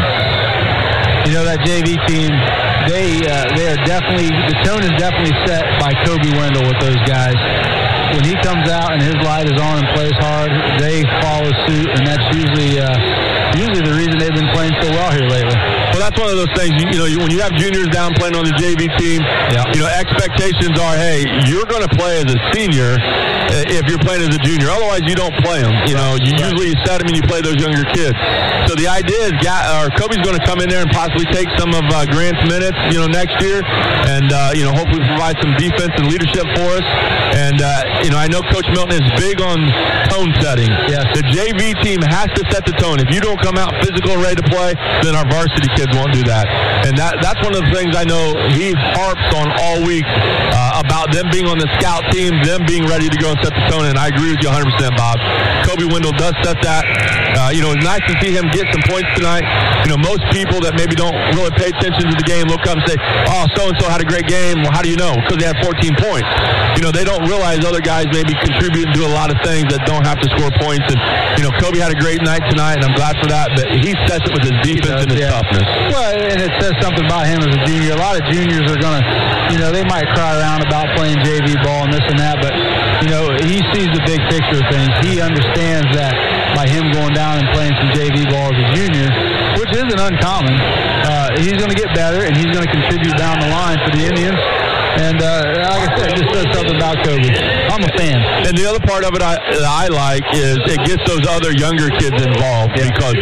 That JV team, they are definitely, the tone is definitely set by Kobe Wendell with those guys. When he comes out and his light is on and plays hard, they follow suit, and that's usually the reason they've been playing so well here lately. Well, that's one of those things, when you have juniors down playing on the JV team, expectations are, hey, you're going to play as a senior if you're playing as a junior. Otherwise, you don't play them. Usually you set them and you play those younger kids. So the idea is Kobe's going to come in there and possibly take some of Grant's minutes, next year, and, hopefully provide some defense and leadership for us. And, I know Coach Milton is big on tone setting. Yes. The JV team has to set the tone. If you don't come out physical, ready to play, then our varsity kids won't do that. And that's one of the things I know he harps on all week about them being on the scout team, them being ready to go and set the tone. And I agree with you 100%, Bob. Kobe Wendell does set that. It's nice to see him get some points tonight. Most people that maybe don't really pay attention to the game look up and say, oh, so-and-so had a great game. Well, how do you know? Because they had 14 points. They don't realize other guys maybe contribute and do a lot of things that don't have to score points. And, Kobe had a great night tonight, and I'm glad for that. But he sets it with his defense and his toughness. Well, and it says something about him as a junior. A lot of juniors are going to, they might cry around about playing JV ball and this and that, but, he sees the big picture of things. He understands that by him going down and playing some JV ball as a junior, which isn't uncommon, he's going to get better, and he's going to contribute down the line for the Indians. And like I said, it just says something about Kobe. I'm a fan. And the other part of it I like is it gets those other younger kids involved because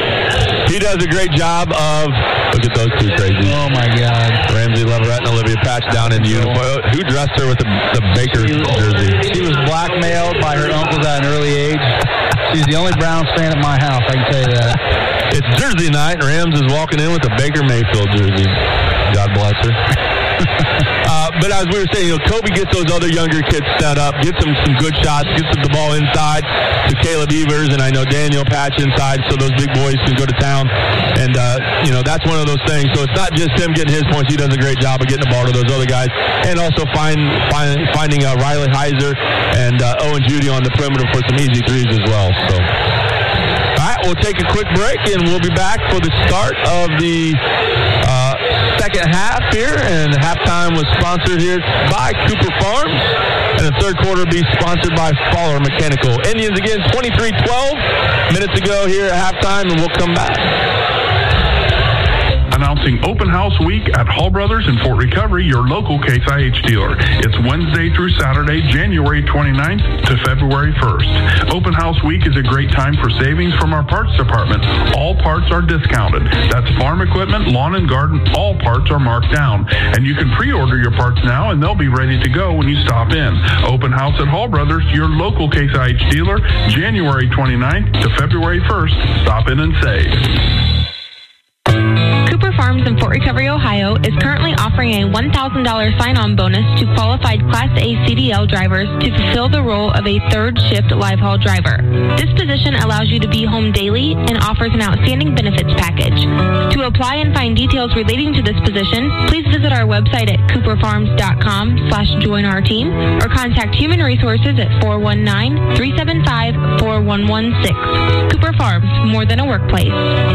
he does a great job of, look at those two crazies. Oh, my God. Ramsey Leverett and Olivia Patch down in the uniform. Who dressed her with the Baker jersey? She was blackmailed by her uncles at an early age. She's the only Browns fan at my house, I can tell you that. It's Jersey night, and Rams is walking in with a Baker Mayfield jersey. God bless her. But as we were saying, Kobe gets those other younger kids set up, gets them some good shots, gets them the ball inside to Caleb Evers, and I know Daniel Patch inside, so those big boys can go to town. And, that's one of those things. So it's not just him getting his points. He does a great job of getting the ball to those other guys. And also finding Riley Heiser and Owen Judy on the perimeter for some easy threes as well. So, all right, we'll take a quick break, and we'll be back for the start of the second half here. And halftime was sponsored here by Cooper Farms. And the third quarter will be sponsored by Fowler Mechanical. Indians again, 23-12 minutes ago here at halftime, and we'll come back. Announcing Open House Week at Hall Brothers in Fort Recovery, your local Case IH dealer. It's Wednesday through Saturday, January 29th to February 1st. Open House Week is a great time for savings from our parts department. All parts are discounted. That's farm equipment, lawn and garden, all parts are marked down. And you can pre-order your parts now, and they'll be ready to go when you stop in. Open House at Hall Brothers, your local Case IH dealer, January 29th to February 1st. Stop in and save. Cooper Farms in Fort Recovery, Ohio is currently offering a $1,000 sign-on bonus to qualified Class A CDL drivers to fulfill the role of a third shift live haul driver. This position allows you to be home daily and offers an outstanding benefits package. To apply and find details relating to this position, please visit our website at cooperfarms.com/join-our-team or contact Human Resources at 419-375-4116. Cooper Farms, more than a workplace.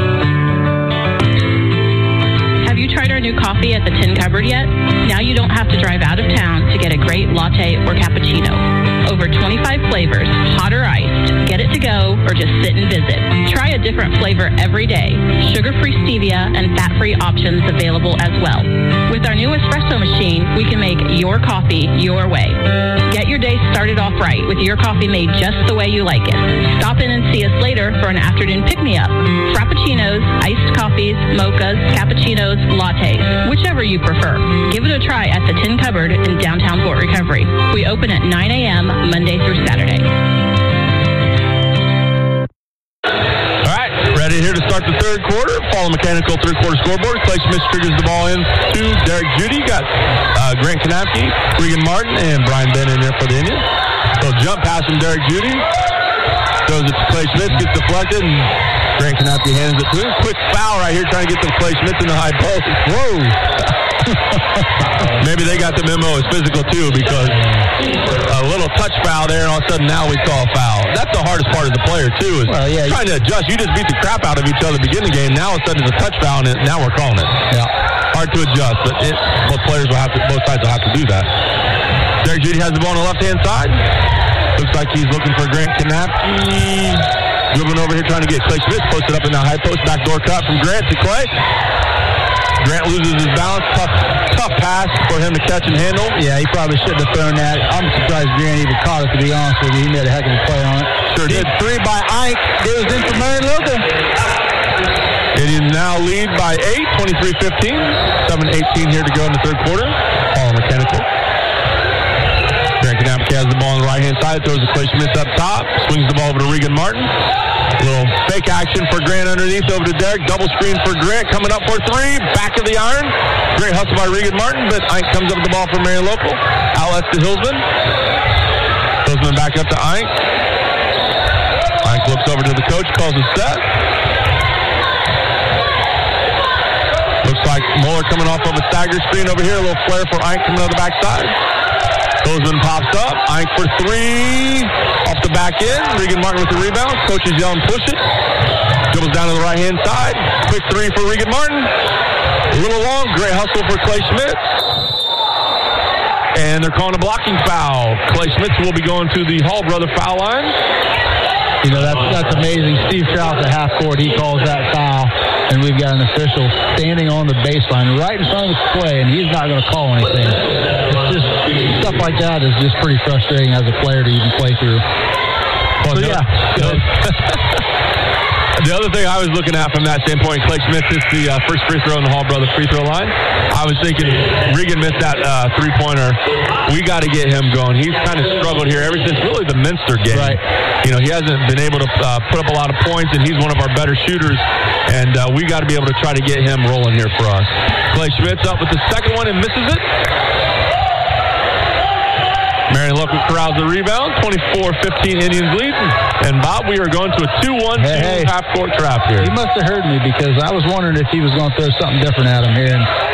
Have you tried our new coffee at the Tin Cupboard yet? Now you don't have to drive out of town to get a great latte or cappuccino. Over 25 flavors, hot or iced. Get it to go or just sit and visit. Try a different flavor every day. Sugar-free stevia and fat-free options available as well. With our new espresso machine, we can make your coffee your way. Get your day started off right with your coffee made just the way you like it. Stop in and see us later for an afternoon pick-me-up. Frappuccinos, iced coffees, mochas, cappuccinos, lattes, whichever you prefer. Give it a try at the Tin Cupboard in downtown Fort Recovery. We open at 9 a.m. Monday through Saturday. All right, ready here to start the third quarter. Fowler Mechanical third-quarter scoreboard. Clay Smith triggers the ball in to Derek Judy. Got Grant Kanapke, Regan Martin, and Brian Ben in there for the Indians. So jump pass from Derek Judy. Throws it to Clay Smith, gets deflected, and Grant Kanapke hands it to him. Quick foul right here, trying to get to Clay Smith in the high post. Whoa! Maybe they got the memo as physical too, because a little touch foul there, and all of a sudden now we call a foul. That's the hardest part of the player too, is trying to adjust. You just beat the crap out of each other at the beginning of the game. Now all of a sudden it's a touch foul, and now we're calling it. Yeah, hard to adjust, but both sides will have to do that. Derek Judy has the ball on the left-hand side. Looks like he's looking for Grant Kanapke. Dribbling over here trying to get Clay Smith posted up in the high post. Backdoor cut from Grant to Clay. Grant loses his balance. Tough pass for him to catch and handle. Yeah, he probably shouldn't have thrown that. I'm surprised Grant even caught it, to be honest with you. He made a heck of a play on it. Sure did. Three by Ike. Goes in for Marion Local. Indians now lead by 8, 23-15. 7:18 here to go in the third quarter. Fowler Mechanical. Grant Kanapke has the ball on the right-hand side, throws it to Clay Smith up top, swings the ball over to Regan Martin. A little fake action for Grant underneath, over to Derek. Double screen for Grant, coming up for three. Back of the iron. Great hustle by Regan Martin, but Ike comes up with the ball for Marion Local. Outlets to Hillsman. Hillsman back up to Ike. Ike looks over to the coach, calls a set. Looks like Mueller coming off of a stagger screen over here. A little flare for Ike coming on the backside. Hillsman pops up. Ike for three. Off the back end. Regan Martin with the rebound. Coach is yelling, push it. Dribbles down to the right-hand side. Quick three for Regan Martin. A little long. Great hustle for Clay Smith. And they're calling a blocking foul. Clay Smith will be going to the Hall brother foul line. You know, that's amazing. Steve Trout at half court, he calls that foul. And we've got an official standing on the baseline right in front of the play, and he's not going to call anything. It's just stuff like that is just pretty frustrating as a player to even play through. Well, so, yeah. The other thing I was looking at from that standpoint, Clay Schmitz hits the first free throw on the Hall Brothers free throw line. I was thinking Regan missed that three-pointer. We got to get him going. He's kind of struggled here ever since really the Minster game. Right. You know, he hasn't been able to put up a lot of points, and he's one of our better shooters. And we got to be able to try to get him rolling here for us. Clay Schmitz up with the second one and misses it. Marion Local corrals the rebound. 24-15 Indians lead. And Bob, we are going to a 2-1-2 half-court trap here. He must have heard me because I was wondering if he was going to throw something different at him here.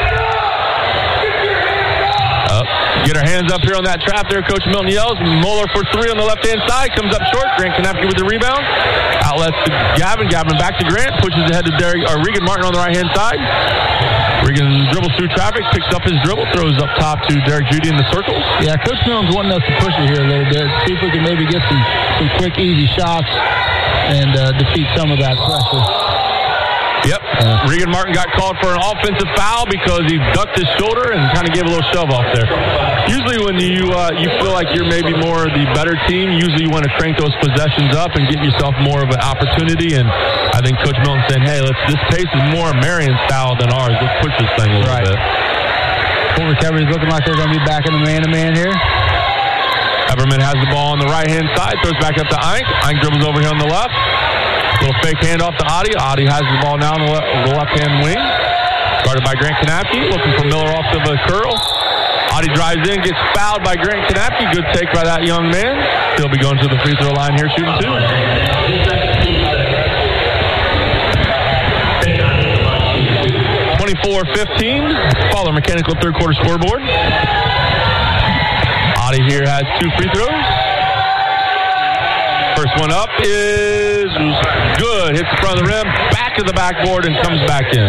Get our hands up here on that trap there. Coach Milton yells. Moeller for three on the left-hand side. Comes up short. Grant Kanapke with the rebound. Outlets to Gavin. Gavin back to Grant. Pushes ahead to Regan Martin on the right-hand side. Regan dribbles through traffic. Picks up his dribble. Throws up top to Derek Judy in the circles. Yeah, Coach Milton's wanting us to push it here a little bit. See if we can maybe get some quick, easy shots and defeat some of that pressure. Yep. Regan Martin got called for an offensive foul because he ducked his shoulder and kind of gave a little shove off there. Usually when you feel like you're maybe more the better team, usually you want to crank those possessions up and get yourself more of an opportunity. And I think Coach Milton saying, hey, this pace is more Marion style than ours. Let's push this thing a little bit. Full recovery is looking like they're going to be back in the man-to-man here. Everman has the ball on the right-hand side. Throws back up to Ike. Ike dribbles over here on the left. Little fake handoff to Adi. Adi has the ball now on the left-hand wing. Guarded by Grant Kanapke. Looking for Miller off to the curl. Adi drives in, gets fouled by Grant Kanapke. Good take by that young man. He'll be going to the free throw line here, shooting two. Fowler Mechanical third quarter scoreboard. Adi here has two free throws. First one up is good. Hits the front of the rim, back to the backboard, and comes back in.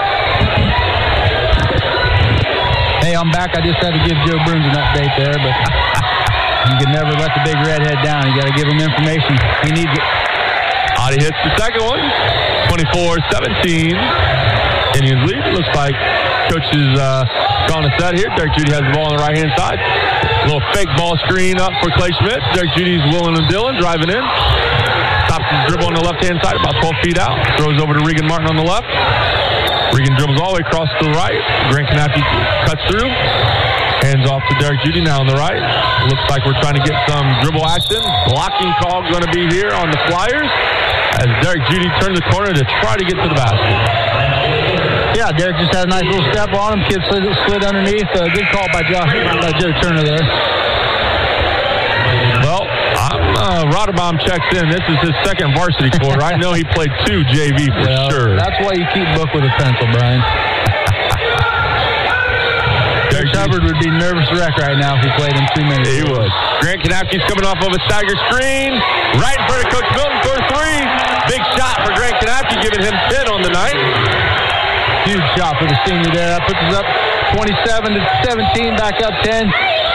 Hey, I'm back. I just had to give Joe Bruns an update there, but you can never let the big redhead down. You got to give him information. He needs it. Adi hits the second one. 24-17. Indians lead. Looks like Coach is calling a set here. Derek Judy has the ball on the right-hand side. A little fake ball screen up for Clay Schmitz. Derek Judy's Willen and Dillon driving in. Stops his dribble on the left-hand side, about 12 feet out. Throws over to Regan Martin on the left. Regan dribbles all the way across to the right. Grant Kanapke cuts through. Hands off to Derek Judy now on the right. Looks like we're trying to get some dribble action. Blocking call going to be here on the Flyers as Derek Judy turned the corner to try to get to the basket. Yeah, Derek just had a nice little step on him. Kid slid underneath. Good call by Joe Turner there. Well, Rotterdam checks in. This is his second varsity quarter. I know he played 2 JV for sure. That's why you keep book with a pencil, Brian. Derek Hubbard would be nervous wreck right now if he played in 2 minutes. He would. Grant Kanapke's coming off of a stagger screen. Right in front of Coach Milton for 3. Big shot for Grant Kanapke, giving him 10 on the night. Huge shot for the senior there. That puts us up 27-17, back up 10.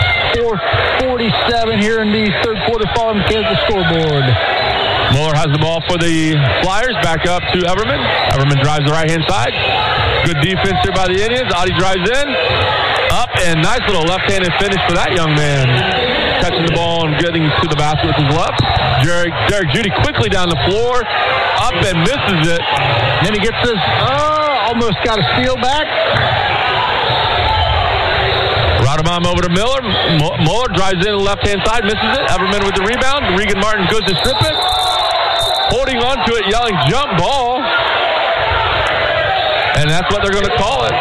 4:47 here in the third quarter following the scoreboard. Mueller has the ball for the Flyers. Back up to Everman. Everman drives the right-hand side. Good defense here by the Indians. Adi drives in. Up and nice little left-handed finish for that young man. Catching the ball and getting to the basket with his left. Derek Judy quickly down the floor. Up and misses it. Then he gets his... almost got a steal back. Rotterdam over to Miller. Mueller drives in the left-hand side, misses it. Everman with the rebound. Regan Martin goes to strip it. Holding on to it, yelling jump ball. And that's what they're going to call it.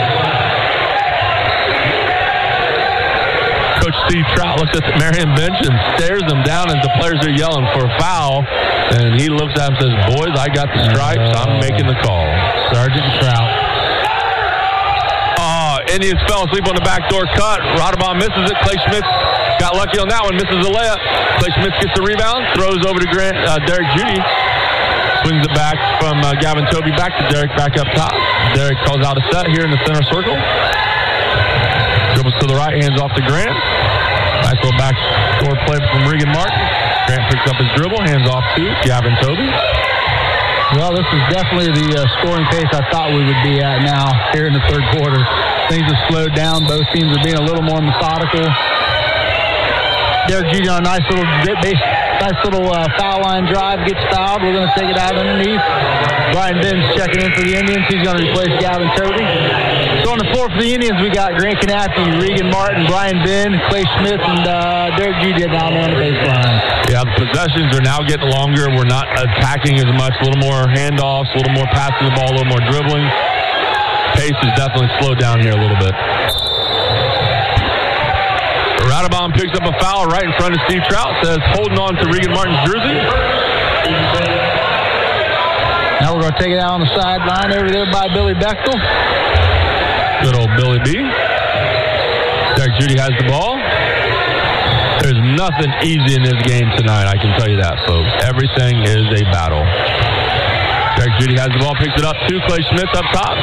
Coach Steve Trout looks at the Marion bench and stares them down as the players are yelling for a foul. And he looks at them and says, boys, I got the stripes. I'm making the call. Sergeant Trout. Indians fell asleep on the backdoor cut. Rotterdam misses it. Clay Schmitz got lucky on that one. Misses the layup. Clay Schmitz gets the rebound. Throws over to Derek Judy. Swings it back from Gavin Toby back to Derek back up top. Derek calls out a set here in the center circle. Dribbles to the right. Hands off to Grant. Nice little backdoor play from Regan Martin. Grant picks up his dribble. Hands off to Gavin Toby. Well, this is definitely the scoring pace I thought we would be at now here in the third quarter. Things have slowed down. Both teams are being a little more methodical. Derek Judy on a nice little Nice little foul line drive, gets fouled. We're going to take it out underneath. Brian Ben's checking in for the Indians. He's going to replace Gavin Toby. So on the floor for the Indians, we got Grant Canapke, Regan Martin, Brian Ben, Clay Smith, and Derek Judy down there on the baseline. Yeah, the possessions are now getting longer. We're not attacking as much. A little more handoffs, a little more passing the ball, a little more dribbling. Pace is definitely slowed down here a little bit. Radebaum picks up a foul right in front of Steve Trout. Says holding on to Regan Martin's jersey. Now we're going to take it out on the sideline over there by Billy Bechtel. Good old Billy B. Derek Judy has the ball. There's nothing easy in this game tonight, I can tell you that, folks. Everything is a battle. Derek Judy has the ball, picks it up to Clay Smith up top.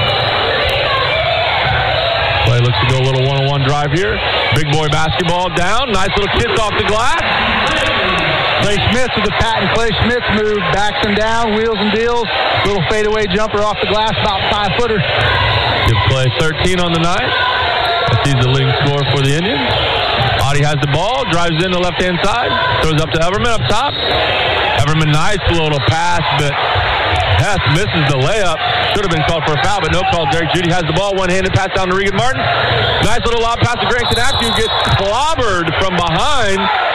Clay looks to go a little one-on-one drive here. Big boy basketball down. Nice little kick off the glass. Clay Smith with the patent Clay Smith move. Backs him down, wheels and deals. Little fadeaway jumper off the glass, about 5-footer. Gives Clay 13 on the night. He's the leading scorer for the Indians. Audie has the ball, drives in the left-hand side, throws up to Everman up top. Everman, nice little pass, but Hess misses the layup. Should have been called for a foul, but no call. Derek Judy has the ball, one-handed pass down to Regan Martin. Nice little lob pass to Grant Canapke, who gets clobbered from behind.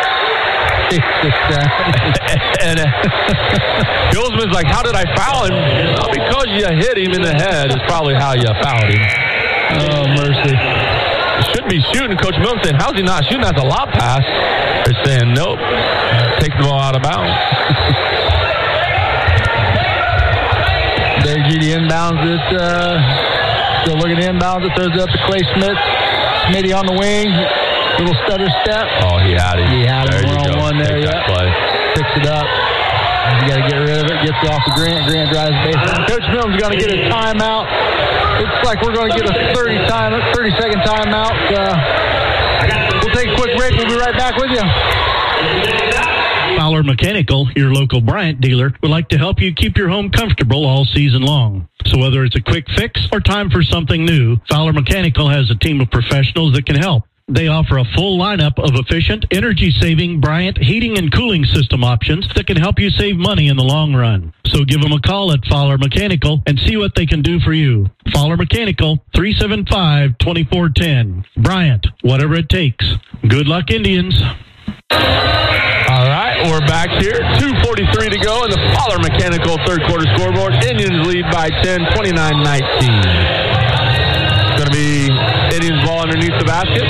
And Gilsman's like, how did I foul him? Well, because you hit him in the head is probably how you fouled him. Oh, mercy. Should be shooting. Coach Milton saying, how's he not shooting? That's a lob pass. They're saying, nope. Take the ball out of bounds. Derek Judy inbounds it. Still looking to inbounds it. Throws it up to Clay Smith. Smitty on the wing. Little stutter step. Oh, he had him. He had him one-on-one there, yeah. Picks it up. You got to get rid of it. Gets it off to Grant. Grant drives the baseline. Coach Milton's going to get a timeout. Looks like we're going to get a 30-second timeout. We'll take a quick break. We'll be right back with you. Fowler Mechanical, your local Bryant dealer, would like to help you keep your home comfortable all season long. So whether it's a quick fix or time for something new, Fowler Mechanical has a team of professionals that can help. They offer a full lineup of efficient, energy-saving Bryant heating and cooling system options that can help you save money in the long run. So give them a call at Fowler Mechanical and see what they can do for you. Fowler Mechanical, 375-2410. Bryant, whatever it takes. Good luck, Indians. All right, we're back here. 2:43 to go in the Fowler Mechanical third quarter scoreboard. Indians lead by 10, 29-19. It's going to be Indians ball underneath the basket.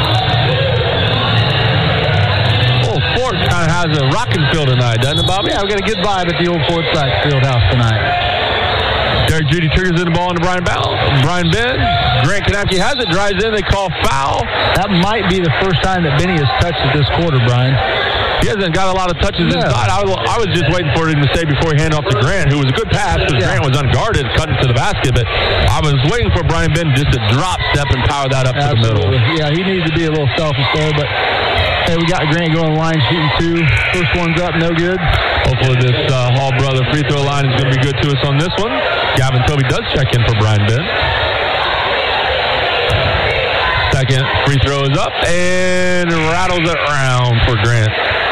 Old Fort kind of has a rocking feel tonight, doesn't it, Bobby? Yeah, we've got a good vibe at the old Fort Sax Fieldhouse tonight. Derek Judy triggers in the ball into Brian Ben. Grant Canapke has it, drives in, they call foul. That might be the first time that Benny has touched it this quarter, Brian. He hasn't got a lot of touches inside. I was just waiting for him to say before he handed off to Grant, who was a good pass because Grant was unguarded, cutting to the basket. But I was waiting for Brian Ben just to drop step and power that up to the middle. Yeah, he needs to be a little selfish there. But hey, we got Grant going line shooting two. First one's up, no good. Hopefully this Hall brother free throw line is going to be good to us on this one. Gavin Toby does check in for Brian Ben. Second free throw is up and rattles it around for Grant.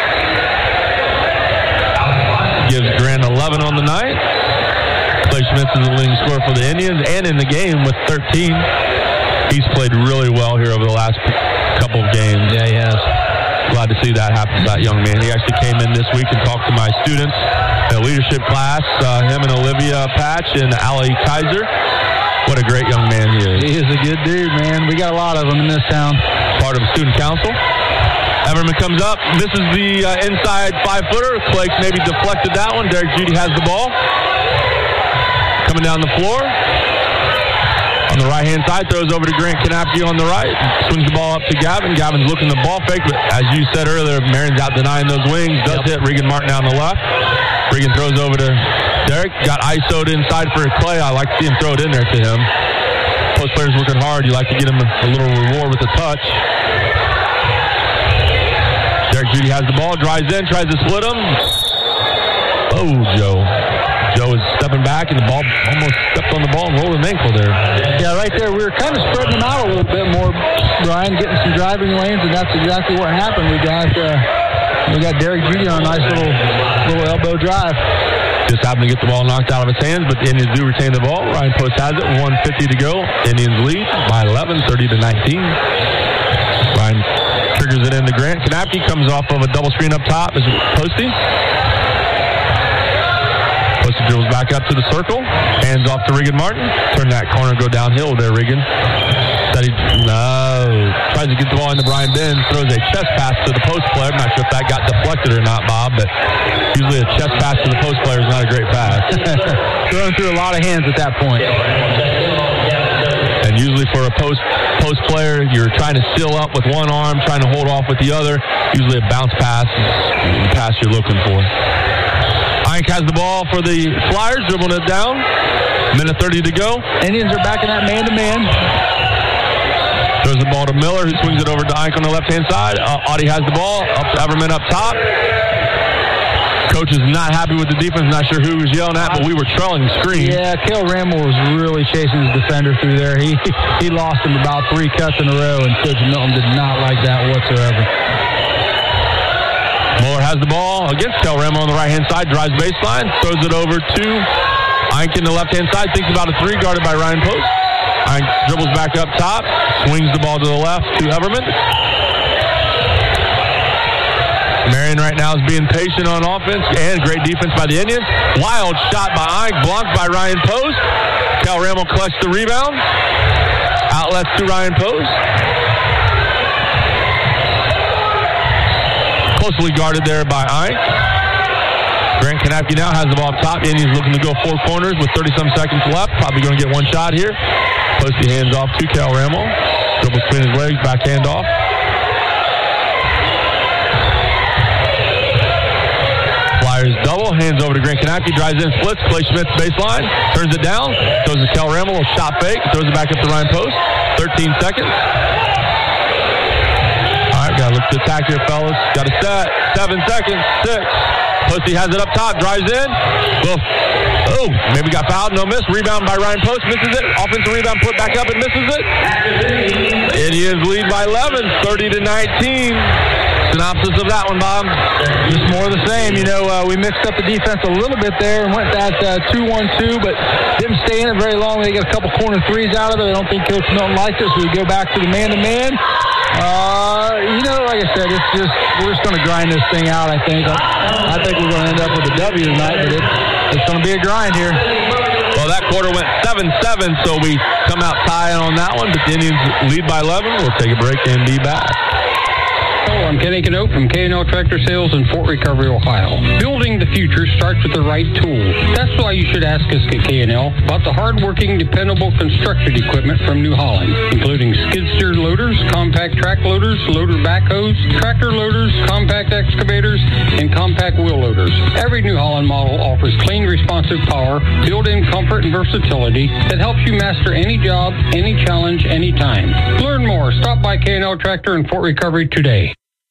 Gives Grant 11 on the night. Clay Smith is the leading scorer for the Indians and in the game with 13. He's played really well here over the last couple of games. Yeah, he has. Glad to see that happen to that young man. He actually came in this week and talked to my students in a leadership class, him and Olivia Patch and Allie Kaiser. What a great young man he is. He is a good dude, man. We got a lot of them in this town. Part of student council. Everman comes up, misses the inside 5-footer. Clay maybe deflected that one. Derek Judy has the ball. Coming down the floor. On the right-hand side, throws over to Grant Canapke on the right. Swings the ball up to Gavin. Gavin's looking the ball fake, but as you said earlier, Marion's out denying those wings. Does hit Regan Martin down the left. Regan throws over to Derek. Got ISO'd inside for Clay. I like to see him throw it in there to him. Post players working hard. You like to get him a little reward with a touch. Derek Judy has the ball, drives in, tries to split him. Oh, Joe. Joe is stepping back, and the ball almost stepped on the ball and rolled an ankle there. Yeah, right there. We were kind of spreading them out a little bit more, Brian, getting some driving lanes, and that's exactly what happened. We got We got Derek Judy on a nice little elbow drive. Just happened to get the ball knocked out of his hands, but the Indians do retain the ball. Ryan Post has it, 1:50 to go. Indians lead by 11, 30-19. Ryan triggers it into Grant. Kanapke comes off of a double screen up top as Posty. Posty dribbles back up to the circle. Hands off to Regan Martin. Turn that corner, go downhill there, Regan. Tries to get the ball into Brian Benz. Throws a chest pass to the post player. I'm not sure if that got deflected or not, Bob, but usually a chest pass to the post player is not a great pass. Throwing through a lot of hands at that point. And usually for a post player, you're trying to seal up with one arm, trying to hold off with the other. Usually a bounce pass is the pass you're looking for. Ike has the ball for the Flyers, dribbling it down. Minute 30 to go. Indians are back in that man-to-man. Throws the ball to Miller, who swings it over to Ike on the left-hand side. Audie has the ball, up to Everman up top. Coach is not happy with the defense, not sure who was yelling at, but we were trailing screen. Yeah, Cale Ramel was really chasing his defender through there. He lost him about 3 cuts in a row, and Coach Milton did not like that whatsoever. Muller has the ball against Cale Ramel on the right-hand side, drives baseline, throws it over to Ike in the left-hand side, thinks about a 3, guarded by Ryan Post. Ike dribbles back up top, swings the ball to the left to Everman. Marion right now is being patient on offense and great defense by the Indians. Wild shot by Ike, blocked by Ryan Post. Cale Ramel collects the rebound. Outlets to Ryan Post. Closely guarded there by Ike. Grant Kanapke now has the ball up top. Indians looking to go 4 corners with 30-some seconds left. Probably going to get one shot here. Posty hands off to Cale Ramel. Dribbles between his legs, backhand off. Flyers double, hands over to Grant Kanapke, drives in, splits. Clay Schmitz baseline, turns it down, throws it to Cale Ramel, a shot fake, throws it back up to Ryan Post. 13 seconds. All right, got to look to attack here, fellas. Got to set. 7 seconds. 6. Posty has it up top, drives in. Oh, maybe got fouled, no miss. Rebound by Ryan Post, misses it. Offensive rebound, put back up and misses it. Indians lead by 11, 30-19. Synopsis of that one, Bob. Just more of the same. You know, we mixed up the defense a little bit there and went that 2-1-2, but didn't stay in it very long. They got a couple corner threes out of it. I don't think Coach Milton liked it, so we go back to the man-to-man. You know, like I said, we're just going to grind this thing out, I think. I think we're going to end up with a W tonight, but it's going to be a grind here. Well, that quarter went 7-7, so we come out tying on that one, but the Indians lead by 11. We'll take a break and be back. Hello, I'm Kenny Canoe from K&L Tractor Sales in Fort Recovery, Ohio. Building the future starts with the right tools. That's why you should ask us at K&L about the hard-working, dependable construction equipment from New Holland, including skid steer loaders, compact track loaders, loader backhoes, tractor loaders, compact excavators, and compact wheel loaders. Every New Holland model offers clean, responsive power, built-in comfort and versatility that helps you master any job, any challenge, anytime. Learn more. Stop by K&L Tractor in Fort Recovery today.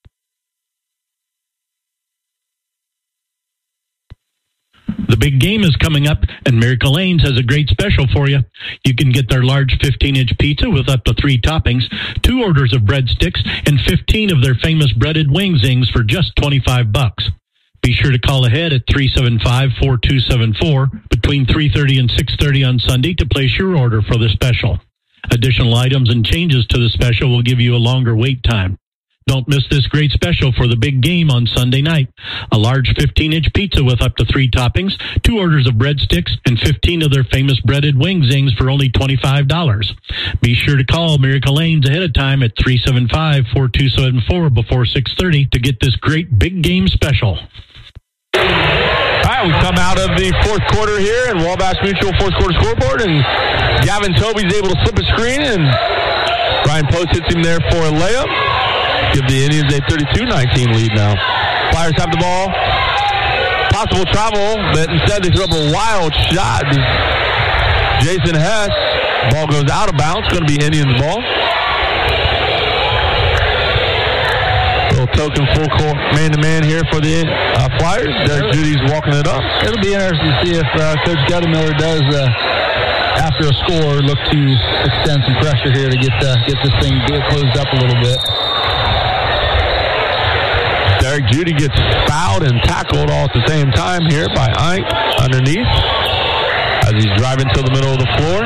The big game is coming up, and Miracle Lanes has a great special for you. You can get their large 15-inch pizza with up to 3 toppings, 2 orders of breadsticks, and 15 of their famous breaded wing zings for just $25. Be sure to call ahead at 375-4274 between 3:30 and 6:30 on Sunday to place your order for the special. Additional items and changes to the special will give you a longer wait time. Don't miss this great special for the big game on Sunday night. A large 15-inch pizza with up to 3 toppings, 2 orders of breadsticks, and 15 of their famous breaded wing zings for only $25. Be sure to call Miracle Lanes ahead of time at 375-4274 before 6:30 to get this great big game special. All right, we come out of the fourth quarter here in Wabash Mutual fourth quarter scoreboard, and Gavin Toby's able to slip a screen, and Ryan Post hits him there for a layup. Give the Indians a 32-19 lead now. Flyers have the ball. Possible travel, but instead they throw up a wild shot. Jason Hess. Ball goes out of bounds. It's going to be Indians' ball. Little token full court man-to-man here for the Flyers. Derek Judy's walking it up. It'll be interesting to see if Coach Guttemiller does, after a score, look to extend some pressure here to get this thing closed up a little bit. Derek Judy gets fouled and tackled all at the same time here by Ike underneath as he's driving to the middle of the floor.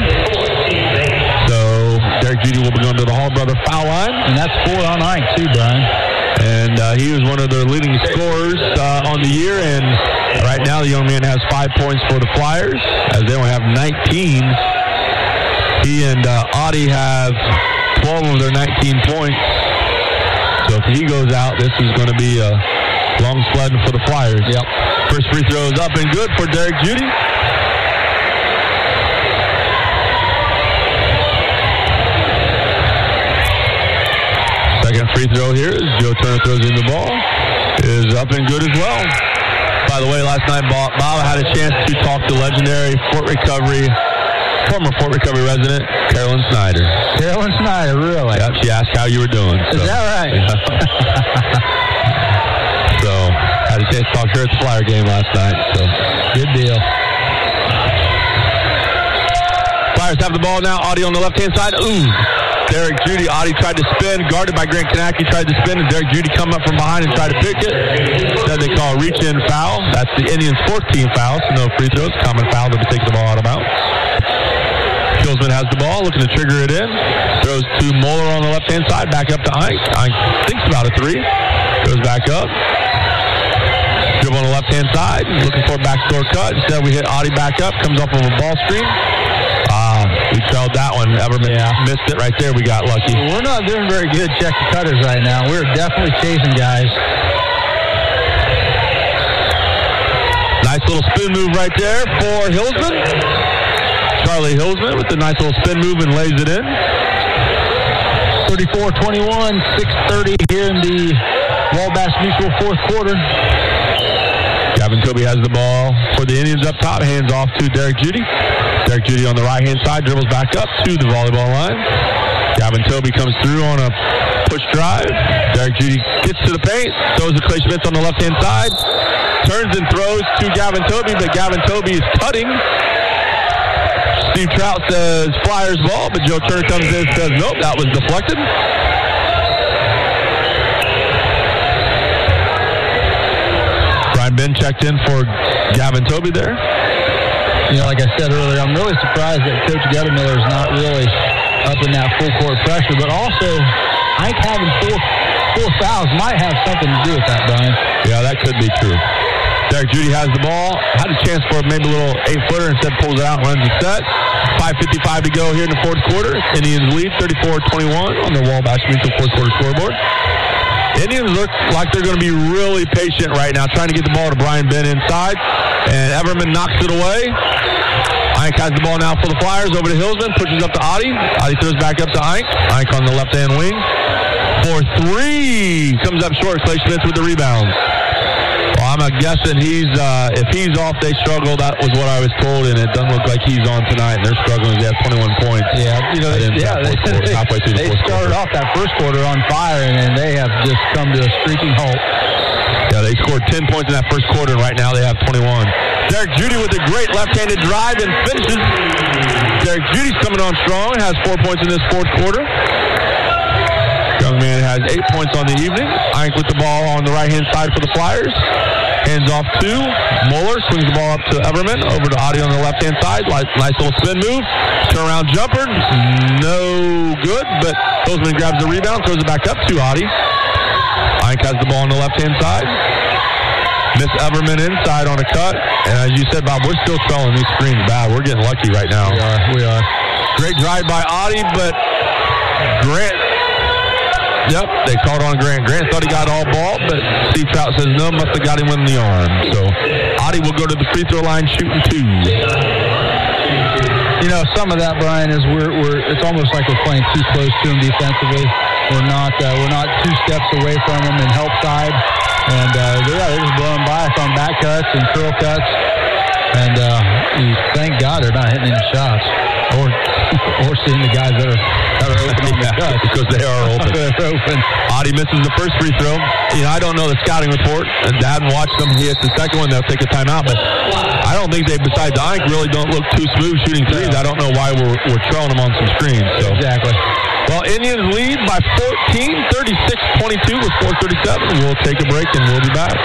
So Derek Judy will be going to the Hall brother foul line. And that's 4 on Ike too, Brian. And he was one of their leading scorers on the year. And right now the young man has 5 points for the Flyers as they only have 19. He and Audie have 12 of their 19 points. So if he goes out, this is going to be a long sledding for the Flyers. Yep. First free throw is up and good for Derek Judy. Second free throw here as Joe Turner throws in the ball is up and good as well. By the way, last night Bob had a chance to talk to legendary former Fort Recovery resident Carolyn Snyder. Carolyn Snyder, really? Yep, she asked how you were doing. Is that right? Yeah. So, had a chance to talk to her at the Flyer game last night. So, good deal. Flyers have the ball now. Audie on the left-hand side. Ooh. Derek Judy. Audie tried to spin, guarded by Grant Kanacki, tried to spin, and Derek Judy come up from behind and tried to pick it. Instead, they call a reach-in foul. That's the Indians' 4th team foul, so no free throws. Common foul. They'll be taking the ball out of bounds. Kilsman has the ball, looking to trigger it in. Throws to Moeller on the left-hand side, back up to Ike. Ike thinks about a 3. Goes back up. Dribble on the left-hand side, looking for a backdoor cut. Instead, we hit Audie back up, comes up with a ball screen. We trailed that one. Everman missed it right there. We got lucky. We're not doing very good check the cutters right now. We're definitely chasing guys. Nice little spin move right there for Hillsman. Charlie Hillsman with the nice little spin move and lays it in. 34-21, 6:30 here in the Wabash Mutual 4th quarter. Gavin Toby has the ball for the Indians up top. Hands off to Derek Judy. Derek Judy on the right-hand side, dribbles back up to the volleyball line. Gavin Toby comes through on a push drive. Derek Judy gets to the paint, throws to Clay Schmitz on the left-hand side. Turns and throws to Gavin Toby, but Gavin Toby is cutting. Steve Trout says Flyers ball, but Joe Turner comes in and says, nope, that was deflected. Brian Ben checked in for Gavin Toby there. You know, like I said earlier, I'm really surprised that Coach Guttemiller is not really up in that full court pressure, but also Ike having four fouls might have something to do with that, Brian. Yeah, that could be true. Derek Judy has the ball, had a chance for maybe a little 8-footer, instead pulls it out, runs the set. 5:55 to go here in the 4th quarter. Indians lead 34-21 on the Wabash Mutual 4th quarter scoreboard. Indians look like they're going to be really patient right now, trying to get the ball to Brian Ben inside, and Everman knocks it away. Ike has the ball now for the Flyers, over to Hillsman, pushes up to Audie. Audie throws back up to Ike. Ike on the left-hand wing. For 3, comes up short. Clay Schmitz with the rebound. Well, I'm guessing if he's off, they struggle. That was what I was told, and it doesn't look like he's on tonight, and they're struggling. They have 21 points. Yeah, you know, halfway through the 4th quarter. They started off that first quarter on fire, and then they have just come to a streaking halt. Yeah, they scored 10 points in that first quarter, and right now they have 21. Derek Judy with a great left-handed drive and finishes. Derek Judy's coming on strong, has 4 points in this 4th quarter. Young man has 8 points on the evening. Ike with the ball on the right-hand side for the Flyers. Hands off to Moeller, swings the ball up to Everman, over to Audie on the left-hand side. Nice little spin move. Turnaround jumper, no good, but Hillsman grabs the rebound, throws it back up to Audie. Ike has the ball on the left-hand side. Miss Everman inside on a cut. And as you said, Bob, we're still trailing these screens bad. We're getting lucky right now. We are. Great drive by Audie, but Grant. Yep, they called on Grant. Grant thought he got all ball, but Steve Trout says no, must have got him in the arm. So Audie will go to the free throw line shooting 2. You know, some of that, Brian, is it's almost like we're playing too close to him defensively. We're not 2 steps away from him in help side. And they're just blowing by us on back cuts and curl cuts. And thank God they're not hitting any shots or seeing the guys that are open on the cuts. Because they are open. They're open. Audie misses the first free throw. You know, I don't know the scouting report. I haven't watched them. He hits the second one. They'll take a timeout. But I don't think they, besides Ike, really don't look too smooth shooting threes. I don't know why we're trailing them on some screens. So. Exactly. Well, Indians lead by 14, 36-22 with 4:37. We'll take a break and we'll be back.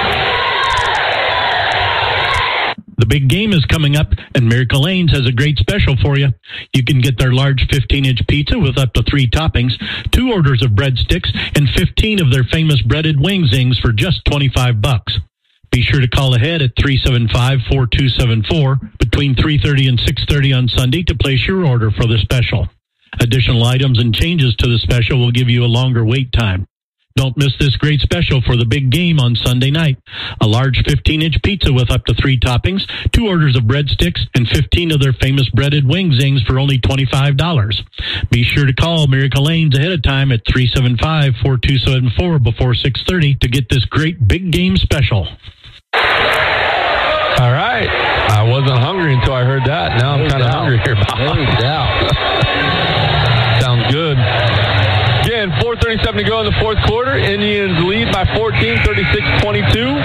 The big game is coming up, and Miracle Lanes has a great special for you. You can get their large 15-inch pizza with up to 3 toppings, 2 orders of breadsticks, and 15 of their famous breaded wing zings for just $25. Be sure to call ahead at 375-4274 between 3:30 and 6:30 on Sunday to place your order for the special. Additional items and changes to the special will give you a longer wait time. Don't miss this great special for the big game on Sunday night. A large 15-inch pizza with up to 3 toppings, 2 orders of breadsticks, and 15 of their famous breaded wing zings for only $25. Be sure to call Miracle Lanes ahead of time at 375-4274 before 6:30 to get this great big game special. All right. I wasn't hungry until I heard that. Now I'm kind of hungry here, Bob. No doubt. Sounds good. Again, 4:37 to go in the fourth quarter. Indians lead by 14, 36-22.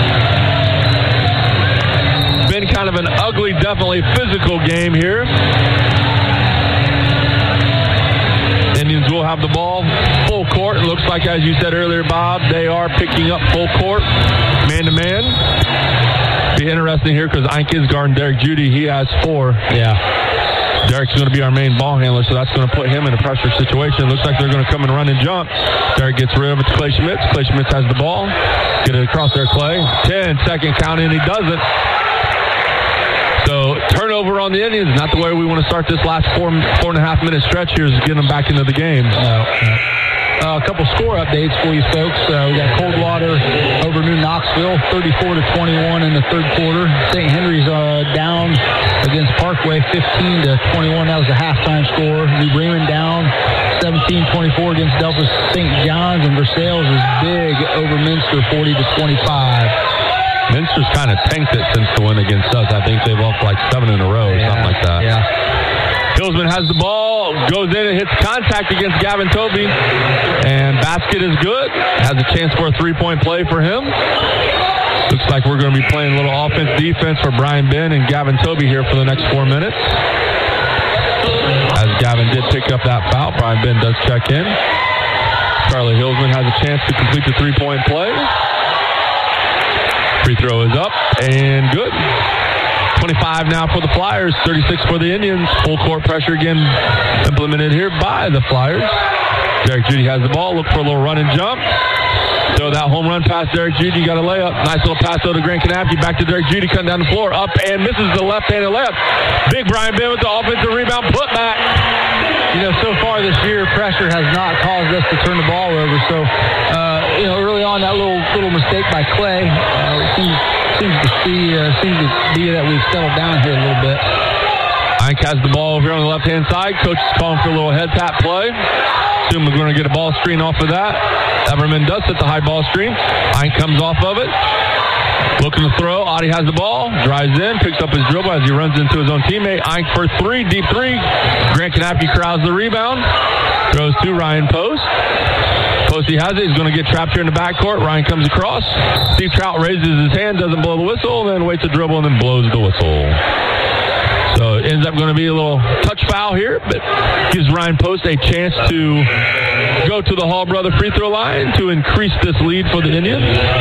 Been kind of an ugly, definitely physical game here. Indians will have the ball full court. It looks like, as you said earlier, Bob, they are picking up full court, man-to-man. Be interesting here because Ike is guarding Derek Judy. He has 4. Yeah. Derek's going to be our main ball handler, so that's going to put him in a pressure situation. It looks like they're going to come and run and jump. Derek gets rid of it to Clay Schmitz. Clay Schmitz has the ball. Get it across there, Clay. 10-second count in. He does it. So turnover on the Indians. Not the way we want to start this last 4.5 minute stretch here, is getting them back into the game. A couple score updates for you folks. We got Coldwater over New Knoxville, 34-21 in the third quarter. St. Henry's down against Parkway, 15-21. That was the halftime score. New Bremen down 17-24 against Delta St. John's, and Versailles is big over Minster, 40-25. Minster's kind of tanked it since the win against us. I think they've lost like 7 in a row or something like that. Yeah. Hillsman has the ball, goes in and hits contact against Gavin Toby, and basket is good. Has a chance for a 3-point play for him. Looks like we're going to be playing a little offense-defense for Brian Ben and Gavin Toby here for the next 4 minutes. As Gavin did pick up that foul, Brian Ben does check in. Charlie Hillsman has a chance to complete the 3-point play. Free throw is up and good. 25 now for the Flyers, 36 for the Indians. Full court pressure again implemented here by the Flyers. Derek Judy has the ball. Look for a little run and jump. So that home run pass, Derek Judy got a layup. Nice little pass over to Grant Kanapke. Back to Derek Judy, cutting down the floor. Up and misses the left-handed layup. Big Brian Ben with the offensive rebound. Put back. You know, so far this year, pressure has not caused us to turn the ball over. So, early on, that little mistake by Clay seems to be that we've settled down here a little bit. Ike has the ball over here on the left-hand side. Coach is calling for a little head tap play. Assume we're going to get a ball screen off of that. Everman does hit the high ball screen. Ike comes off of it. Looking to throw. Audie has the ball. Drives in. Picks up his dribble as he runs into his own teammate. Ike for 3. Deep 3. Grant Kanapke crowds the rebound. Throws to Ryan Post. Posty has it. He's going to get trapped here in the backcourt. Ryan comes across. Steve Trout raises his hand. Doesn't blow the whistle. Then waits a dribble and then blows the whistle. So it ends up going to be a little touch foul here, but gives Ryan Post a chance to go to the Hall Brother free throw line to increase this lead for the Indians.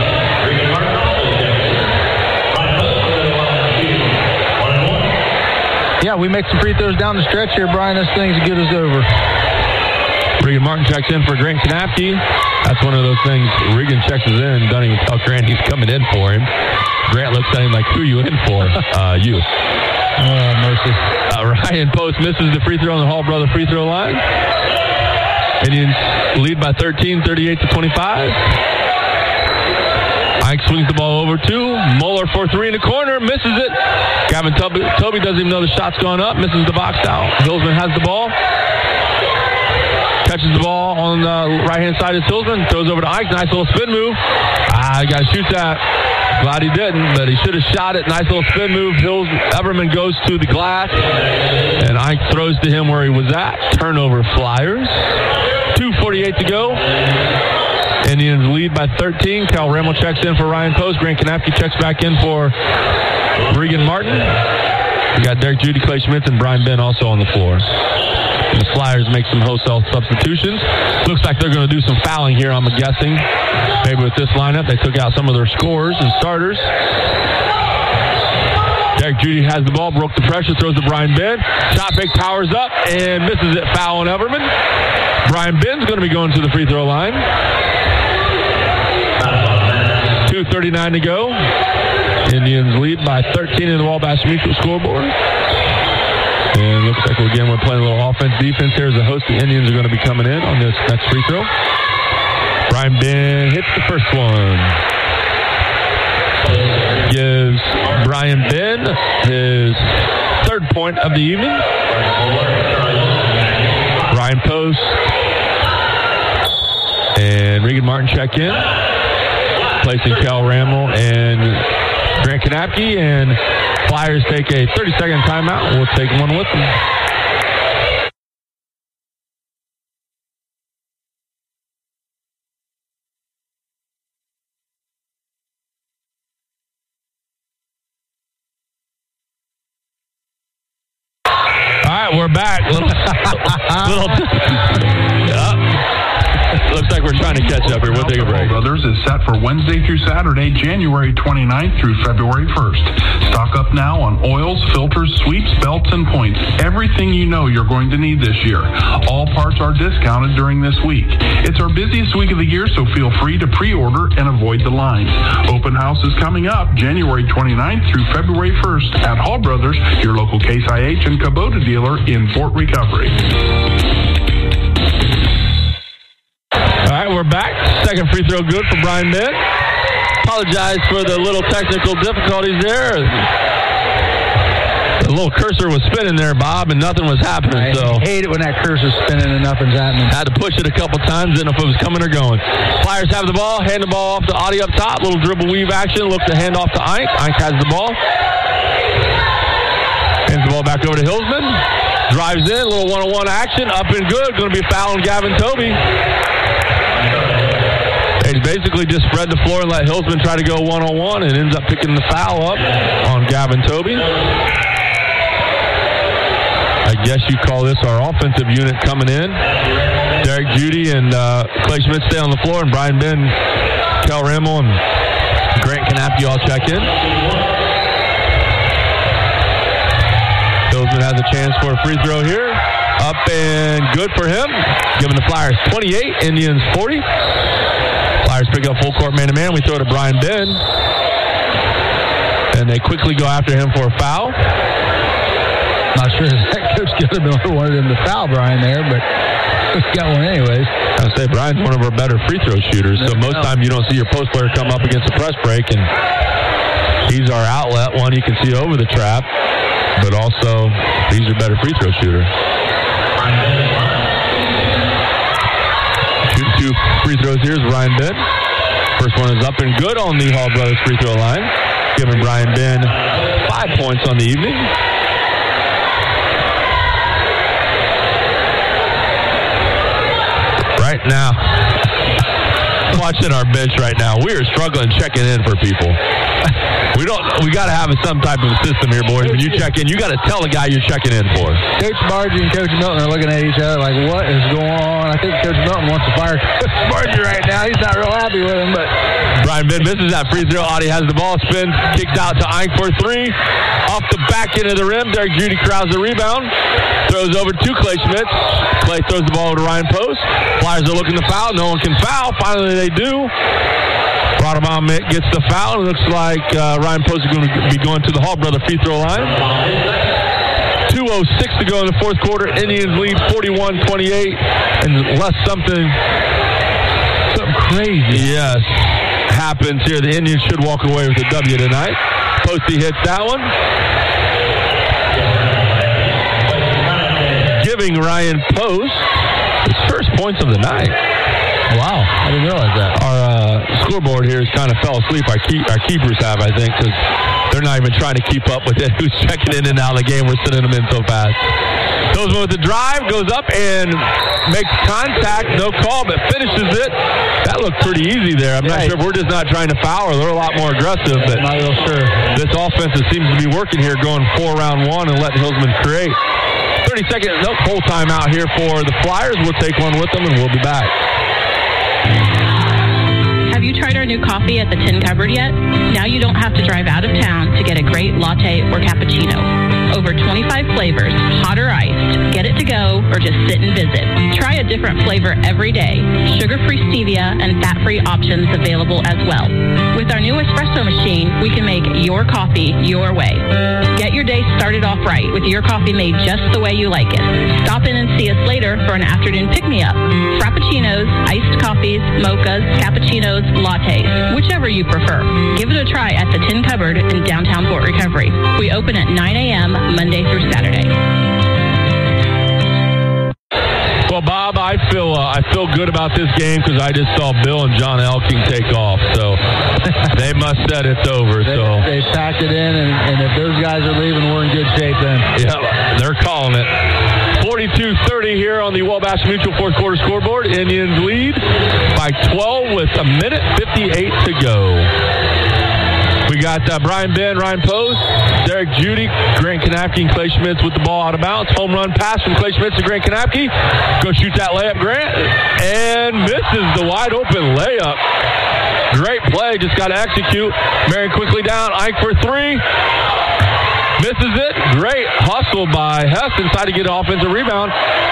Yeah, we make some free throws down the stretch here, Brian. This thing's as good as over. Regan Martin checks in for Grant Kanapke. That's one of those things. Regan checks in and doesn't even tell Grant he's coming in for him. Grant looks at him like, who are you in for? You. Mercy. Ryan Post misses the free throw on the Hall Brother free throw line. Indians lead by 13, 38-25. Ike swings the ball over to Muller for 3 in the corner. Misses it. Gavin Toby doesn't even know the shot's gone up. Misses the box out. Hillsman has the ball. Catches the ball on the right-hand side of Hillsman. Throws over to Ike. Nice little spin move. You got to shoot that. Glad he didn't, but he should have shot it. Nice little spin move. Everman goes to the glass, and Ike throws to him where he was at. Turnover Flyers. 2:48 to go. Indians lead by 13. Cal Rimmel checks in for Ryan Post. Grant Kanapke checks back in for Regan Martin. We got Derek Judy, Clay Schmitz, and Brian Ben also on the floor. And the Flyers make some wholesale substitutions. Looks like they're going to do some fouling here, I'm guessing. Maybe with this lineup, they took out some of their scorers and starters. Derek Judy has the ball, broke the pressure, throws to Brian Ben. Shot fake, powers up, and misses it. Foul on Everman. Brian Ben's going to be going to the free throw line. 2:39 to go. Indians lead by 13 in the Wabash Mutual scoreboard. And looks like we're playing a little offense-defense here as the host. The Indians are going to be coming in on this next free throw. Brian Ben hits the first one. Gives Brian Ben his third point of the evening. Ryan Post and Regan Martin check in, placing Cal Ramel and Grant Kanapke, and Flyers take a 30-second timeout. We'll take one with them. We're back. Looks like we're trying to catch up here. We'll take a break. Brothers is set for Wednesday through Saturday, January 29th through February 1st. Stock up now on oils, filters, sweeps, belts, and points. Everything you know you're going to need this year. All parts are discounted during this week. It's our busiest week of the year, so feel free to pre-order and avoid the lines. Open house is coming up January 29th through February 1st at Hall Brothers, your local Case IH and Kubota dealer in Fort Recovery. All right, we're back. Second free throw good for Brian Ben. Apologize for the little technical difficulties there. The little cursor was spinning there, Bob, and nothing was happening. I hate it when that cursor's spinning and nothing's happening. Had to push it a couple times, didn't know if it was coming or going. Flyers have the ball, hand the ball off to Audie up top. Little dribble weave action. Look to hand off to Ike. Ike has the ball. Hands the ball back over to Hillsman. Drives in, little one-on-one action. Up and good. Going to be a foul on Gavin Toby. They basically just spread the floor and let Hillsman try to go one-on-one and ends up picking the foul up on Gavin Toby. I guess you call this our offensive unit coming in. Derek Judy and Clay Schmidt stay on the floor, and Brian Ben, Cal Ramel, and Grant Kanapke all check in. Hillsman has a chance for a free throw here. Up and good for him. Giving the Flyers 28, Indians 40. Flyers pick up full court man-to-man. We throw to Brian Ben. And they quickly go after him for a foul. Not sure that Coach Gilder wanted him to foul Brian there, but he got one anyways. I would say Brian's one of our better free throw shooters. So most time you don't see your post player come up against a press break. And he's our outlet. One, you can see over the trap. But also, he's your better free throw shooter. Shooting two free throws here is Ryan Ben. First one is up and good on the Hall Brothers free throw line, giving Brian Ben 5 points on the evening. Right now, watching our bench right now, we are struggling checking in for people. We got to have some type of system here, boys. When you check in, you got to tell the guy you're checking in for. Coach Margie and Coach Milton are looking at each other like, what is going on? I think Coach Milton wants to fire Coach Margie right now. He's not real happy with him, but Brian Ben misses that free throw. Audie has the ball, spins, kicks out to Ike for three. Off the back end of the rim, Derek Judy crowds the rebound. Throws over to Clay Schmitz. Clay throws the ball over to Ryan Post. Flyers are looking to foul. No one can foul. Finally, they do. Rodemaum gets the foul. It looks like Ryan Post is going to be going to the Hall Brother free throw line. 2:06 to go in the fourth quarter. Indians lead 41-28. Unless something crazy happens here, the Indians should walk away with a W tonight. Posty hits that one. Giving Ryan Post his first points of the night. Wow, I didn't realize that. Our scoreboard here has kind of fell asleep. Our keepers have, I think, because they're not even trying to keep up with it. Who's checking in and out of the game? We're sending them in so fast. Goes with the drive, goes up and makes contact. No call, but finishes it. That looked pretty easy there. I'm not sure if we're just not trying to foul or they're a lot more aggressive. But not real sure. This offense seems to be working here, going 4 round 1 and letting Hillsman create. 30-second full timeout here for the Flyers. We'll take one with them and we'll be back. Have you tried our new coffee at the Tin Cupboard yet? Now you don't have to drive out of town to get a great latte or cappuccino. Over 25 flavors, hot or iced. Get it to go or just sit and visit. Try a different flavor every day. Sugar-free stevia and fat-free options available as well. With our new espresso machine, we can make your coffee your way. Get your day started off right with your coffee made just the way you like it. Stop in and see us later for an afternoon pick-me-up. Frappuccinos, iced coffees, mochas, cappuccinos, lattes, whichever you prefer. Give it a try at the Tin Cupboard in downtown Fort Recovery. We open at 9 a.m. Monday through Saturday. Well, Bob, I feel good about this game because I just saw Bill and John Elking take off. So they must said it's over. They packed it in, and if those guys are leaving, we're in good shape then. Yeah, they're calling it. 42-30 here on the Wabash Mutual fourth quarter scoreboard. Indians lead by 12 with a minute 58 to go. We got Brian Ben, Ryan Post, Derek Judy, Grant Kanapke, and Clay Schmitz with the ball out of bounds. Home run pass from Clay Schmitz to Grant Kanapke. Go shoot that layup, Grant. And misses the wide open layup. Great play. Just got to execute. Marion quickly down. Ike for 3. Misses it. Great hustle by Hess inside to get an offensive rebound.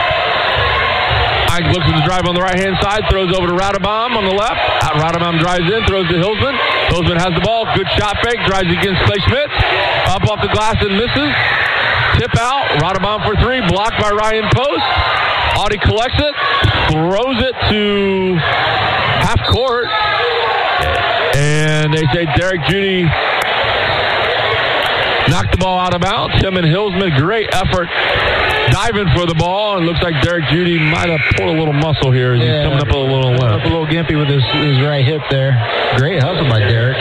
Ike looks at the drive on the right-hand side, throws over to Radabom on the left. Radabom drives in, throws to Hillsman. Hillsman has the ball. Good shot fake. Drives against Clay Schmitz. Up off the glass and misses. Tip out. Radabom for 3. Blocked by Ryan Post. Audie collects it. Throws it to half court. And they say Derek Judy knocked the ball out of bounds. Him and Hillsman, great effort diving for the ball. And looks like Derek Judy might have pulled a little muscle here. He's coming up a little left. Up a little gimpy with his right hip there. Great hustle by Derek.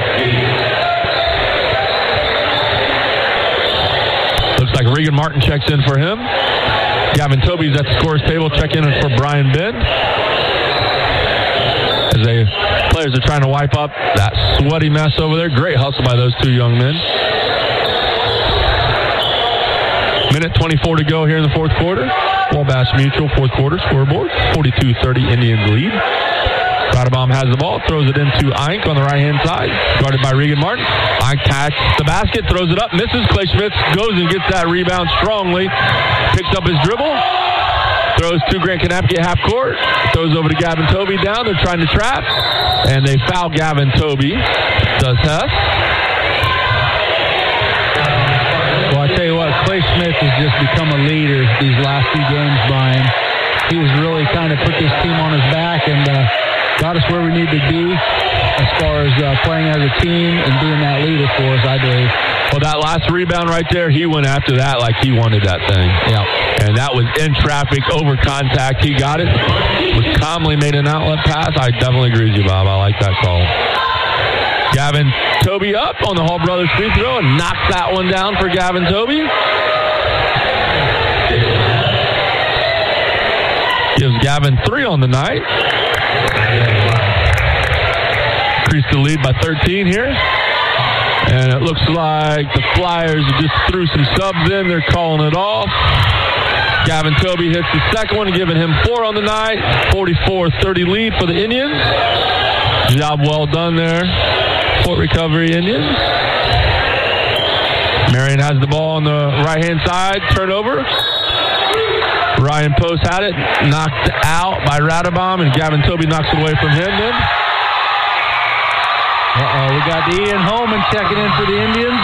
Looks like Regan Martin checks in for him. Gavin Tobey's at the scorer's table checking in for Brian Ben. As the players are trying to wipe up that sweaty mess over there. Great hustle by those 2 young men. Minute 24 to go here in the fourth quarter. Wabash Mutual fourth quarter scoreboard. 42-30 Indians lead. Radabom has the ball, throws it into Ike on the right-hand side, guarded by Regan Martin. Ike tacks the basket, throws it up, misses. Clay Schmitz goes and gets that rebound strongly. Picks up his dribble. Throws to Grant Kanapke at half court. Throws over to Gavin Tobey down. They're trying to trap. And they foul Gavin Tobey. Does Hess. Well, I tell you what, Clay Schmitz has just become a leader these last few games, Brian. He was really kind of put this team on his back and got us where we need to be as far as playing as a team and being that leader for us, I believe. Well, that last rebound right there, he went after that like he wanted that thing. Yeah. And that was in traffic, over contact. He got it. Was calmly made an outlet pass. I definitely agree with you, Bob. I like that call. Gavin Tobey up on the Hall Brothers free throw and knocks that one down for Gavin Tobey. Gives Gavin 3 on the night. Increased the lead by 13 here. And it looks like the Flyers just threw some subs in. They're calling it off. Gavin Tobey hits the second one, giving him 4 on the night. 44-30 lead for the Indians. Job well done there. Fort Recovery Indians. Marion has the ball on the right-hand side. Turnover. Ryan Post had it. Knocked out by Radabom, and Gavin Tobey knocks it away from him then. We got Ian Holman checking in for the Indians.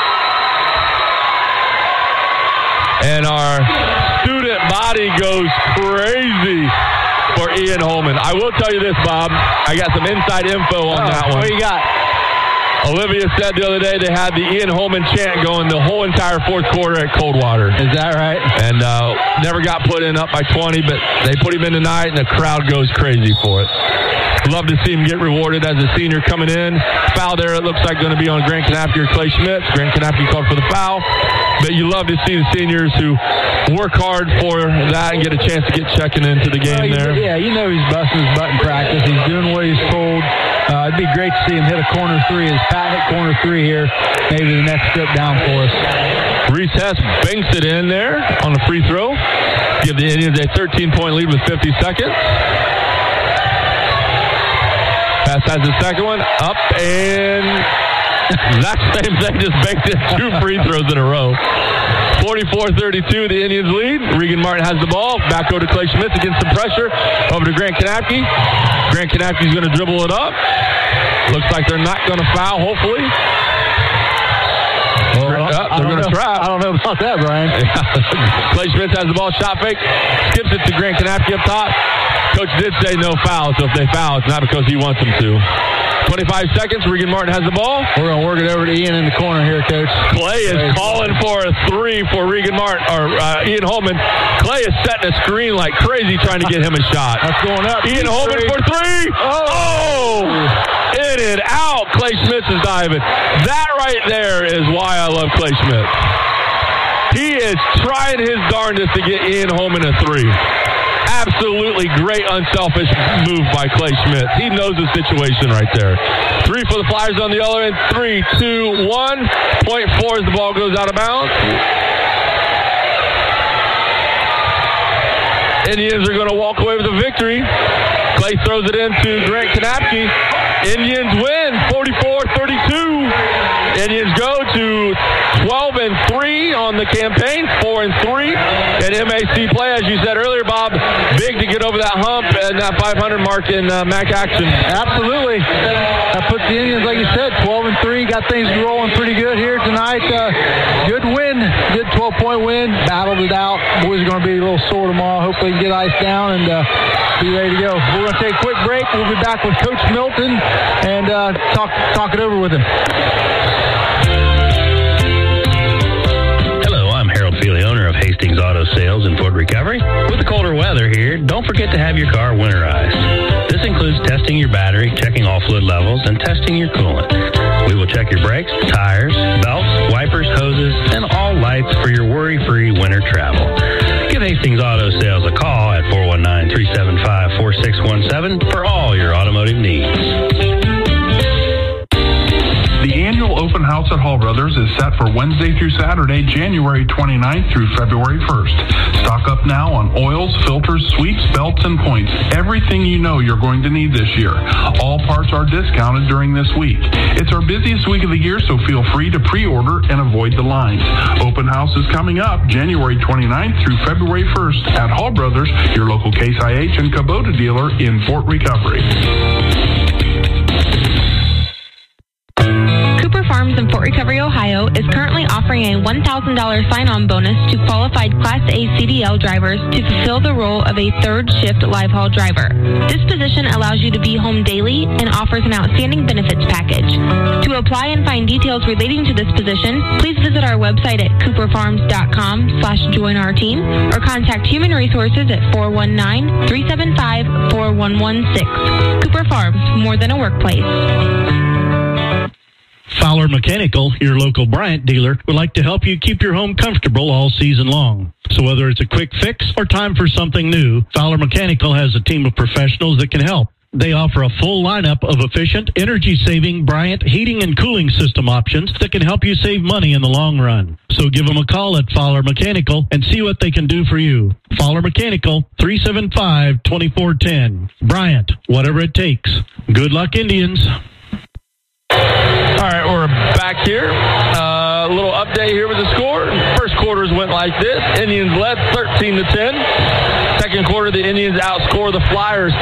And our student body goes crazy for Ian Holman. I will tell you this, Bob. I got some inside info on that one. What you got? Olivia said the other day they had the Ian Holman chant going the whole entire fourth quarter at Coldwater. Is that right? And never got put in up by 20, but they put him in tonight, and the crowd goes crazy for it. Love to see him get rewarded as a senior coming in. Foul there, it looks like going to be on Grant Kanapke or Clay Schmitz. Grant Kanapke called for the foul. But you love to see the seniors who work hard for that and get a chance to get checking into the game there. Yeah, you know he's busting his butt in practice. He's doing what he's told. It'd be great to see him hit a corner three, his patent corner three here. Maybe the next trip down for us. Reese Hess banks it in there on the free throw. Give the Indians a 13-point lead with 50 seconds. Hess has the second one up, and that same thing, just banked in 2 free throws in a row. 44-32, the Indians lead. Regan Martin has the ball. Back over to Clay Schmitz against some pressure. Over to Grant Kanapke. Grant Kanapke's going to dribble it up. Looks like they're not going to foul, hopefully. They're going to try. I don't know about that, Brian. Clay Schmitz has the ball, shot fake. Skips it to Grant Kanapke up top. Coach did say no foul, so if they foul, it's not because he wants them to. 25 seconds, Regan Martin has the ball. We're going to work it over to Ian in the corner here, Coach. Clay is calling for a three for Regan Martin, or Ian Holman. Clay is setting a screen like crazy trying to get him a shot. That's going up. Ian Holman for three. Oh! In and out. Clay Schmitz is diving. That right there is why I love Clay Schmitz. He is trying his darndest to get Ian Holman a three. Absolutely great, unselfish move by Clay Schmitz. He knows the situation right there. Three for the Flyers on the other end. 3, 2, 1. Point 4 as the ball goes out of bounds. Indians are going to walk away with a victory. Clay throws it into Grant Kanapke. Indians win 44-32. Indians go to 12-3 on the campaign, 4-3 in MAC play. As you said earlier, Bob, big to get over that hump and that 500 mark in MAC action. Absolutely. That puts the Indians, like you said, 12-3. Got things rolling pretty good here tonight. Good win. Good 12-point win. Battled it out. Boys are going to be a little sore tomorrow. Hopefully get ice down and be ready to go. We're going to take a quick break. We'll be back with Coach Milton and talk it over with him. Hello, I'm Harold Feely, owner of Hastings Auto Sales in Fort Recovery. With the colder weather here, don't forget to have your car winterized. This includes testing your battery, checking all fluid levels, and testing your coolant. We will check your brakes, tires, belts, wipers, hoses, and all lights for your worry-free winter travel. Give Hastings Auto Sales a call at 419-375-4617 for all your automotive needs. The annual open house at Hall Brothers is set for Wednesday through Saturday, January 29th through February 1st. Stock up now on oils, filters, sweeps, belts, and points. Everything you know you're going to need this year. All parts are discounted during this week. It's our busiest week of the year, so feel free to pre-order and avoid the lines. Open house is coming up January 29th through February 1st at Hall Brothers, your local Case IH and Kubota dealer in Fort Recovery. Cooper Farms in Fort Recovery, Ohio is currently offering a $1,000 sign-on bonus to qualified Class A CDL drivers to fulfill the role of a third shift live haul driver. This position allows you to be home daily and offers an outstanding benefits package. To apply and find details relating to this position, please visit our website at cooperfarms.com/join our team or contact Human Resources at 419-375-4116. Cooper Farms, more than a workplace. Fowler Mechanical, your local Bryant dealer, would like to help you keep your home comfortable all season long. So whether it's a quick fix or time for something new, Fowler Mechanical has a team of professionals that can help. They offer a full lineup of efficient, energy-saving Bryant heating and cooling system options that can help you save money in the long run. So give them a call at Fowler Mechanical and see what they can do for you. Fowler Mechanical, 375-2410. Bryant, whatever it takes. Good luck, Indians. All right, we're back here. A little update stay here with the score. First quarters went like this. Indians led 13-10. Second quarter, the Indians outscore the Flyers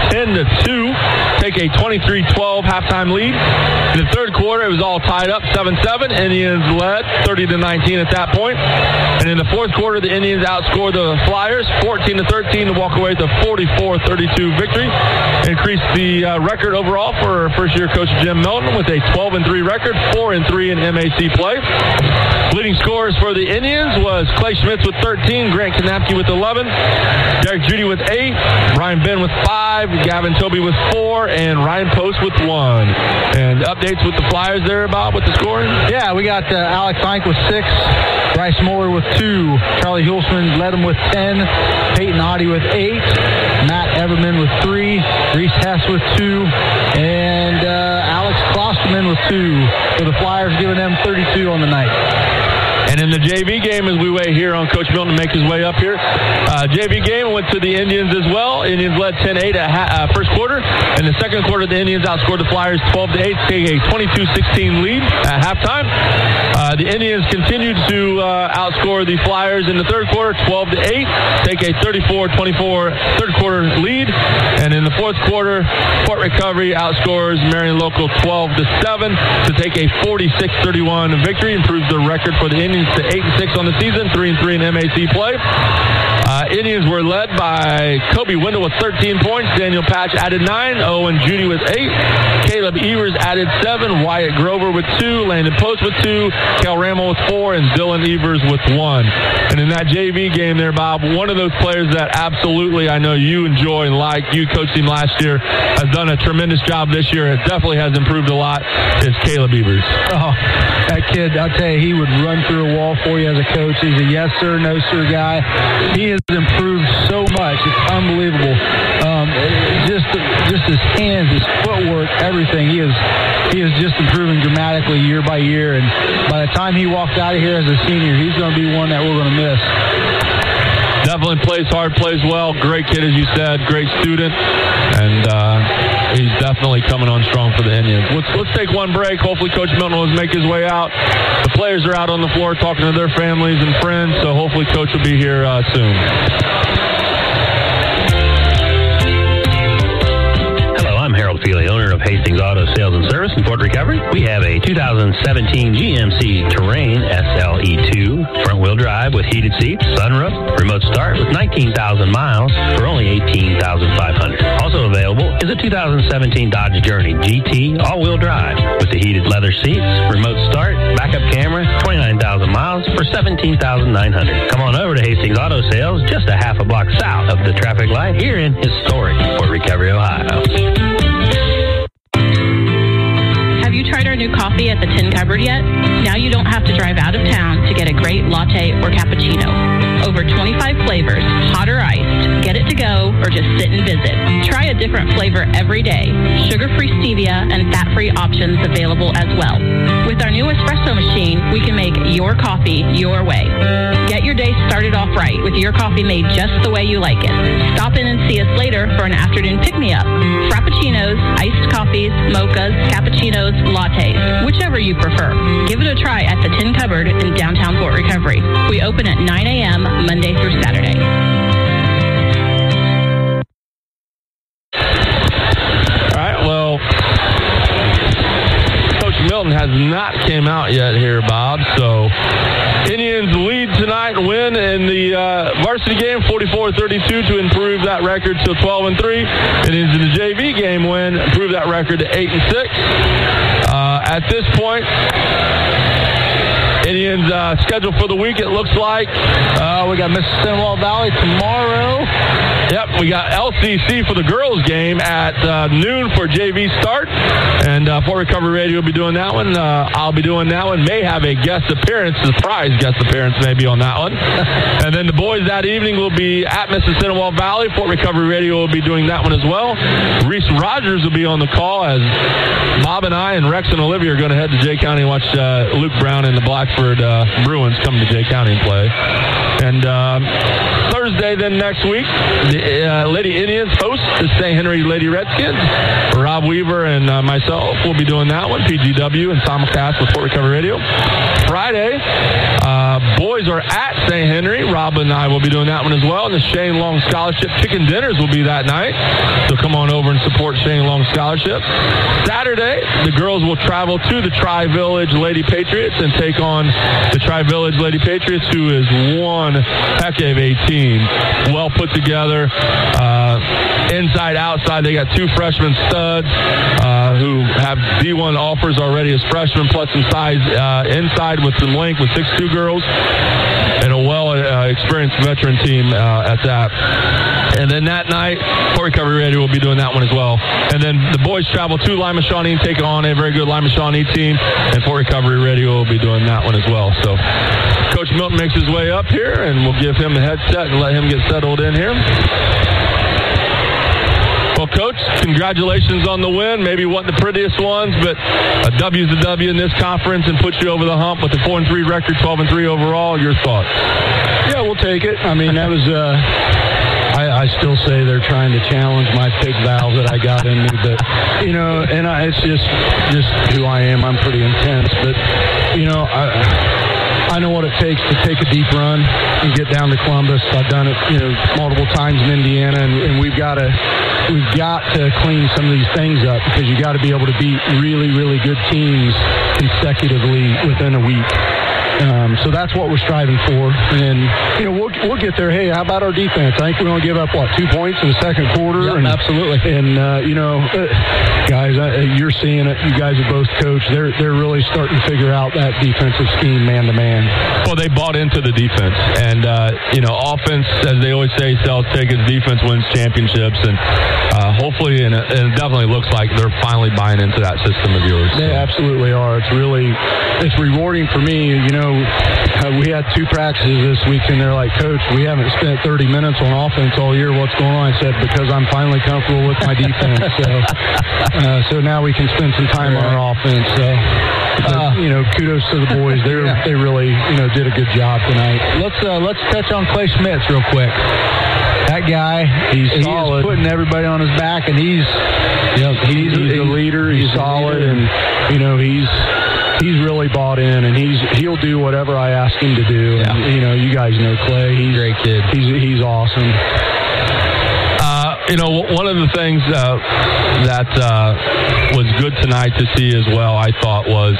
10-2. Take a 23-12 halftime lead. In the third quarter, it was all tied up 7-7. Indians led 30-19 at that point. And in the fourth quarter, the Indians outscored the Flyers 14-13 to walk away with a 44-32 victory. Increased the record overall for first-year coach Jim Milton with a 12-3 record, 4-3 in MAC play. Leading scorers for the Indians was Clay Schmitz with 13, Grant Kanapke with 11, Derek Judy with 8, Ryan Ben with 5, Gavin Toby with 4, and Ryan Post with 1. And updates with the Flyers there, Bob, with the scoring? Yeah, we got Alex Fink with 6, Bryce Moore with 2, Charlie Hulsman led him with 10, Peyton Audie with 8, Matt Everman with 3, Reese Hess with 2, and Alex Klosterman with 2. So the Flyers giving them 32 on the night. And in the JV game, as we wait here on Coach Milton to make his way up here, JV game went to the Indians as well. Indians led 10-8 at first quarter. In the second quarter, the Indians outscored the Flyers 12-8, taking a 22-16 lead at halftime. The Indians continued to outscore the Flyers in the third quarter, 12-8, take a 34-24 third quarter lead. And in the fourth quarter, Port Recovery outscores Marion Local 12-7 to take a 46-31 victory, improves the record for the Indians to 8-6 on the season, 3-3 in MAC play. Indians were led by Kobe Wendell with 13 points. Daniel Patch added 9. Owen Judy with 8. Caleb Evers added 7. Wyatt Grover with 2. Landon Post with 2. Kel Rammel with 4. And Dylan Evers with 1. And in that JV game there, Bob, one of those players that absolutely I know you enjoy and like, you coached him last year, has done a tremendous job this year. It definitely has improved a lot, is Caleb Evers. Oh, that kid, I'll tell you, he would run through a wall for you as a coach. He's a yes sir, no sir guy. He has improved so much. It's unbelievable. Just his hands, his footwork, everything. He is just improving dramatically year by year. And by the time he walks out of here as a senior, he's going to be one that we're going to miss. Definitely plays hard, plays well. Great kid, as you said. Great student. And he's definitely coming on strong for the Indians. Let's take one break. Hopefully Coach Milton will make his way out. The players are out on the floor talking to their families and friends, so hopefully Coach will be here soon. I'm Harold Feely, owner of Hastings Auto Sales and Service in Port Recovery. We have a 2017 GMC Terrain SLE2 front-wheel drive with heated seats, sunroof, remote start with 19,000 miles for only $18,500. Also available is a 2017 Dodge Journey GT all-wheel drive with the heated leather seats, remote start, backup camera, 29,000 miles for $17,900. Come on over to Hastings Auto Sales, just a half a block south of the traffic light here in historic Port Recovery, Ohio. Have you tried our new coffee at the Tin Cupboard yet? Now you don't have to drive out of town to get a great latte or cappuccino. Over 25 flavors, hot or iced, get it to go, or just sit and visit. Try a different flavor every day. Sugar-free stevia and fat-free options available as well. With our new espresso machine, we can make your coffee your way. Get your day started off right with your coffee made just the way you like it. Stop in and see us later for an afternoon pick-me-up. Frappuccinos, iced coffees, mochas, cappuccinos, lattes, whichever you prefer. Give it a try at the Tin Cupboard in downtown Port Recovery. We open at 9 a.m. Monday through Saturday. All right, well, Coach Milton has not came out yet here, Bob, so Indians lead tonight and win in the varsity game 44-32 to improve that record to 12-3. Indians in the JV game win, improve that record to 8-6. At this point, Indians schedule for the week, it looks like. We got Mississippi Valley tomorrow. Yep, we got LCC for the girls game at noon for JV start. And Port Recovery Radio will be doing that one. I'll be doing that one. May have a guest appearance, surprise guest appearance maybe on that one. And then the boys that evening will be at Mississippi Valley. Port Recovery Radio will be doing that one as well. Reese Rogers will be on the call as Bob and I and Rex and Olivia are going to head to Jay County and watch Luke Brown and the Blackford Bruins come to Jay County and play. And Thursday, then next week, the Lady Indians host the St. Henry Lady Redskins. Rob Weaver and myself will be doing that one, PGW and simulcast with Fort Recovery Radio. Friday, boys are at St. Henry. Rob and I will be doing that one as well. And the Shane Long Scholarship Chicken Dinners will be that night. So come on over and support Shane Long Scholarship. Saturday, the girls will travel to the Tri-Village Lady Patriots and take on the Tri-Village Lady Patriots, who is one heck of a team. Well put together. Inside, outside, they got 2 freshman studs who have D1 offers already as freshmen, plus some size inside with some length with 6'2" girls and a well-experienced veteran team at that. And then that night, Fort Recovery Radio will be doing that one as well. And then the boys travel to Lima Shawnee and take on a very good Lima Shawnee team, and Fort Recovery Radio will be doing that one as well. So Coach Milton makes his way up here, and we'll give him the headset and let him get settled in here. Well, Coach, congratulations on the win. Maybe wasn't the prettiest ones, but a W's a W in this conference and puts you over the hump with a 4-3 record, 12-3 overall. Your thoughts? Yeah, we'll take it. I mean, that was I still say they're trying to challenge my pig valve that I got in me, but it's just who I am. I'm pretty intense, but I know what it takes to take a deep run and get down to Columbus. I've done it, multiple times in Indiana, and we've got to clean some of these things up, because you got to be able to beat really, really good teams consecutively within a week. So that's what we're striving for, and we'll get there. Hey, how about our defense? I think we only give up 2 points in the second quarter. Yep, and, absolutely. And guys, you're seeing it. You guys are both coached. They're really starting to figure out that defensive scheme, man to man. Well, they bought into the defense, and offense, as they always say, sells tickets. Defense wins championships, and hopefully, and it definitely looks like they're finally buying into that system of yours. They absolutely are. It's rewarding for me. We had 2 practices this week, and they're like, Coach, we haven't spent 30 minutes on offense all year. What's going on? I said, because I'm finally comfortable with my defense. So now we can spend some time on our offense. So, kudos to the boys. They really, did a good job tonight. Let's touch on Clay Schmitz real quick. That guy, he's solid. Putting everybody on his back, and he's a leader. He's solid, and he's really bought in, and he'll do whatever I ask him to do. Yeah. And, you guys know Clay. He's a great kid. He's awesome. One of the things that was good tonight to see as well, I thought, was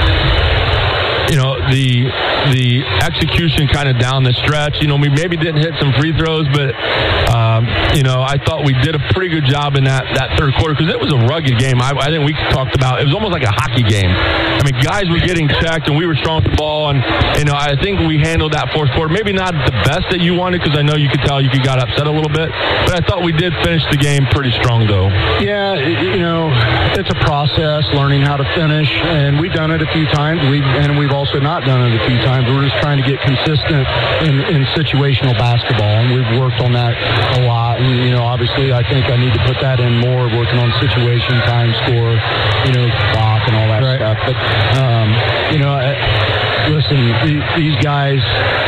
the execution kind of down the stretch. We maybe didn't hit some free throws, but I thought we did a pretty good job in that third quarter, because it was a rugged game. I think we talked about it was almost like a hockey game. I mean, guys were getting checked, and we were strong with the ball, and I think we handled that fourth quarter. Maybe not the best that you wanted, because I know you could tell you got upset a little bit, but I thought we did finish the game pretty strong, though. Yeah, it's a process, learning how to finish, and we've done it a few times. We've also not done it a few times. We're just trying to get consistent in situational basketball, and we've worked on that a lot. And obviously, I think I need to put that in more, working on situation, time score, clock, and all that stuff. But listen, these guys,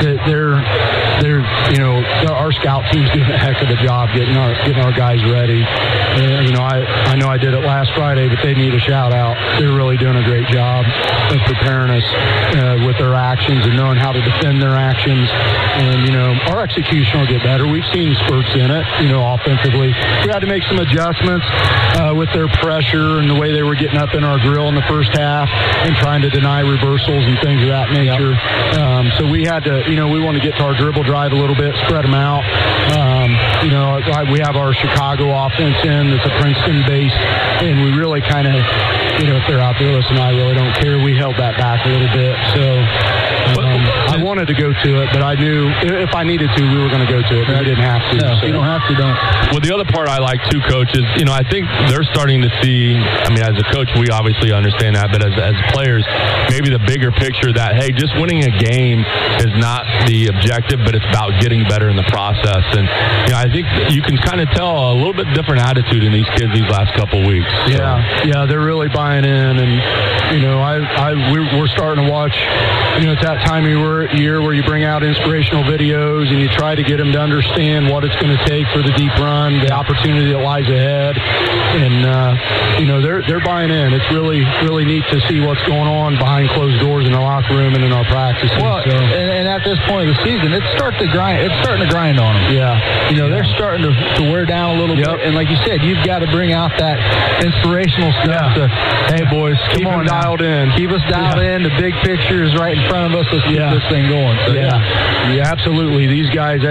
our scout team's doing a heck of a job getting our guys ready. I know I did it last Friday, but they need a shout out. They're really doing a great job of preparing us with their actions and knowing how to defend their actions. And our execution will get better. We've seen spurts in it, offensively. We had to make some adjustments with their pressure and the way they were getting up in our drill in the first half and trying to deny reversals and things of that nature. So we had to, we want to get to our dribble drive a little bit, spread them out. We have our Chicago offense in that's a Princeton base, and we really kind of, if they're out there listening, I really don't care. We held that back a little bit. So I wanted to go to it, but I knew if I needed to, we were going to go to it, but we didn't have to. No, so. You don't have to, don't. Well, the other part I like too, Coach, is, I think they're starting to see, as a coach, we obviously understand that, but as players, maybe the bigger picture that, hey, just winning a game is not the objective, but it's about getting better in the process. And I think you can kind of tell a little bit different attitude in these kids these last couple weeks. So. Yeah, they're really buying in, and we're starting to watch. It's that time of year where you bring out inspirational videos and you try to get them to understand what it's going to take for the deep run, the opportunity that lies ahead, and they're buying in. It's really really neat to see what's going on behind closed doors in the locker room and in our practices. Well, so. and at this point of the season, it's starting to grind on them. Yeah, they're starting to wear down a little bit, and like you said, you've got to bring out that inspirational stuff. Hey boys, keep on dialed in. Keep us dialed in. The big picture is right in front of us. Let's keep this thing going. So, yeah, absolutely. These guys,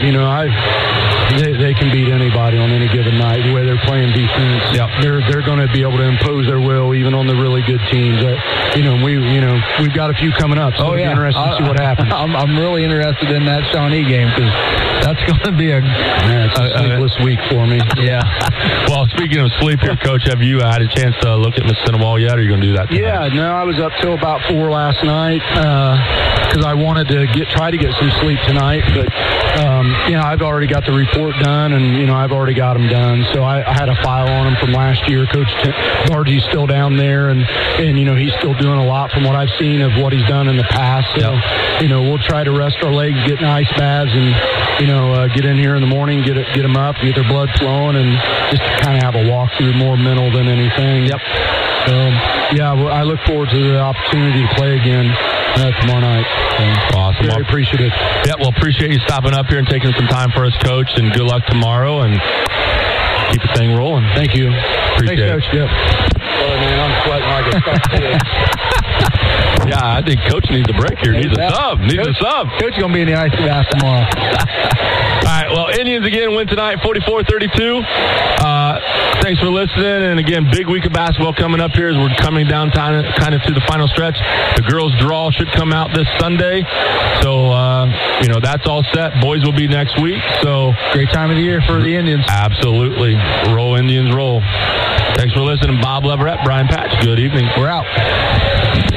they can beat anybody on any given night. The way they're playing defense, they're going to be able to impose their will even on the really good teams. We've got a few coming up, so it'll be interesting to see what happens. I'm really interested in that Shawnee game because that's going to be a sleepless week for me. Yeah. Well, speaking of sleep here, Coach, have you had a chance to look at Macinawa yet, or are you going to do that tonight? Yeah, no, I was up till about 4 last night because I wanted to try to get some sleep tonight, but I've already got the report done, and I've already got them done. So I had a file on them from last year. Coach Bargie's still down there, and he's still doing a lot from what I've seen of what he's done in the past. So we'll try to rest our legs, get in ice baths, and get in here in the morning, get them up, get their blood flowing, and just kind of have a walkthrough, more mental than anything. Yep. So I look forward to the opportunity to play again tomorrow night. So, awesome. Very appreciative. Yeah, well, appreciate you stopping up here and taking some time for us, Coach, and good luck tomorrow, and keep the thing rolling. Thank you. Appreciate it. Thanks, Coach. Yep. Sorry, man, I'm sweating like a stuck kid. Yeah, I think Coach needs a break here. Needs a sub. Coach going to be in the ice bath tomorrow. All right, well, Indians again win tonight, 44-32. Thanks for listening. And again, big week of basketball coming up here as we're coming down kind of to the final stretch. The girls' draw should come out this Sunday. So, that's all set. Boys will be next week. So great time of the year for the Indians. Absolutely. Roll, Indians, roll. Thanks for listening. Bob Leverett, Brian Patch. Good evening. We're out.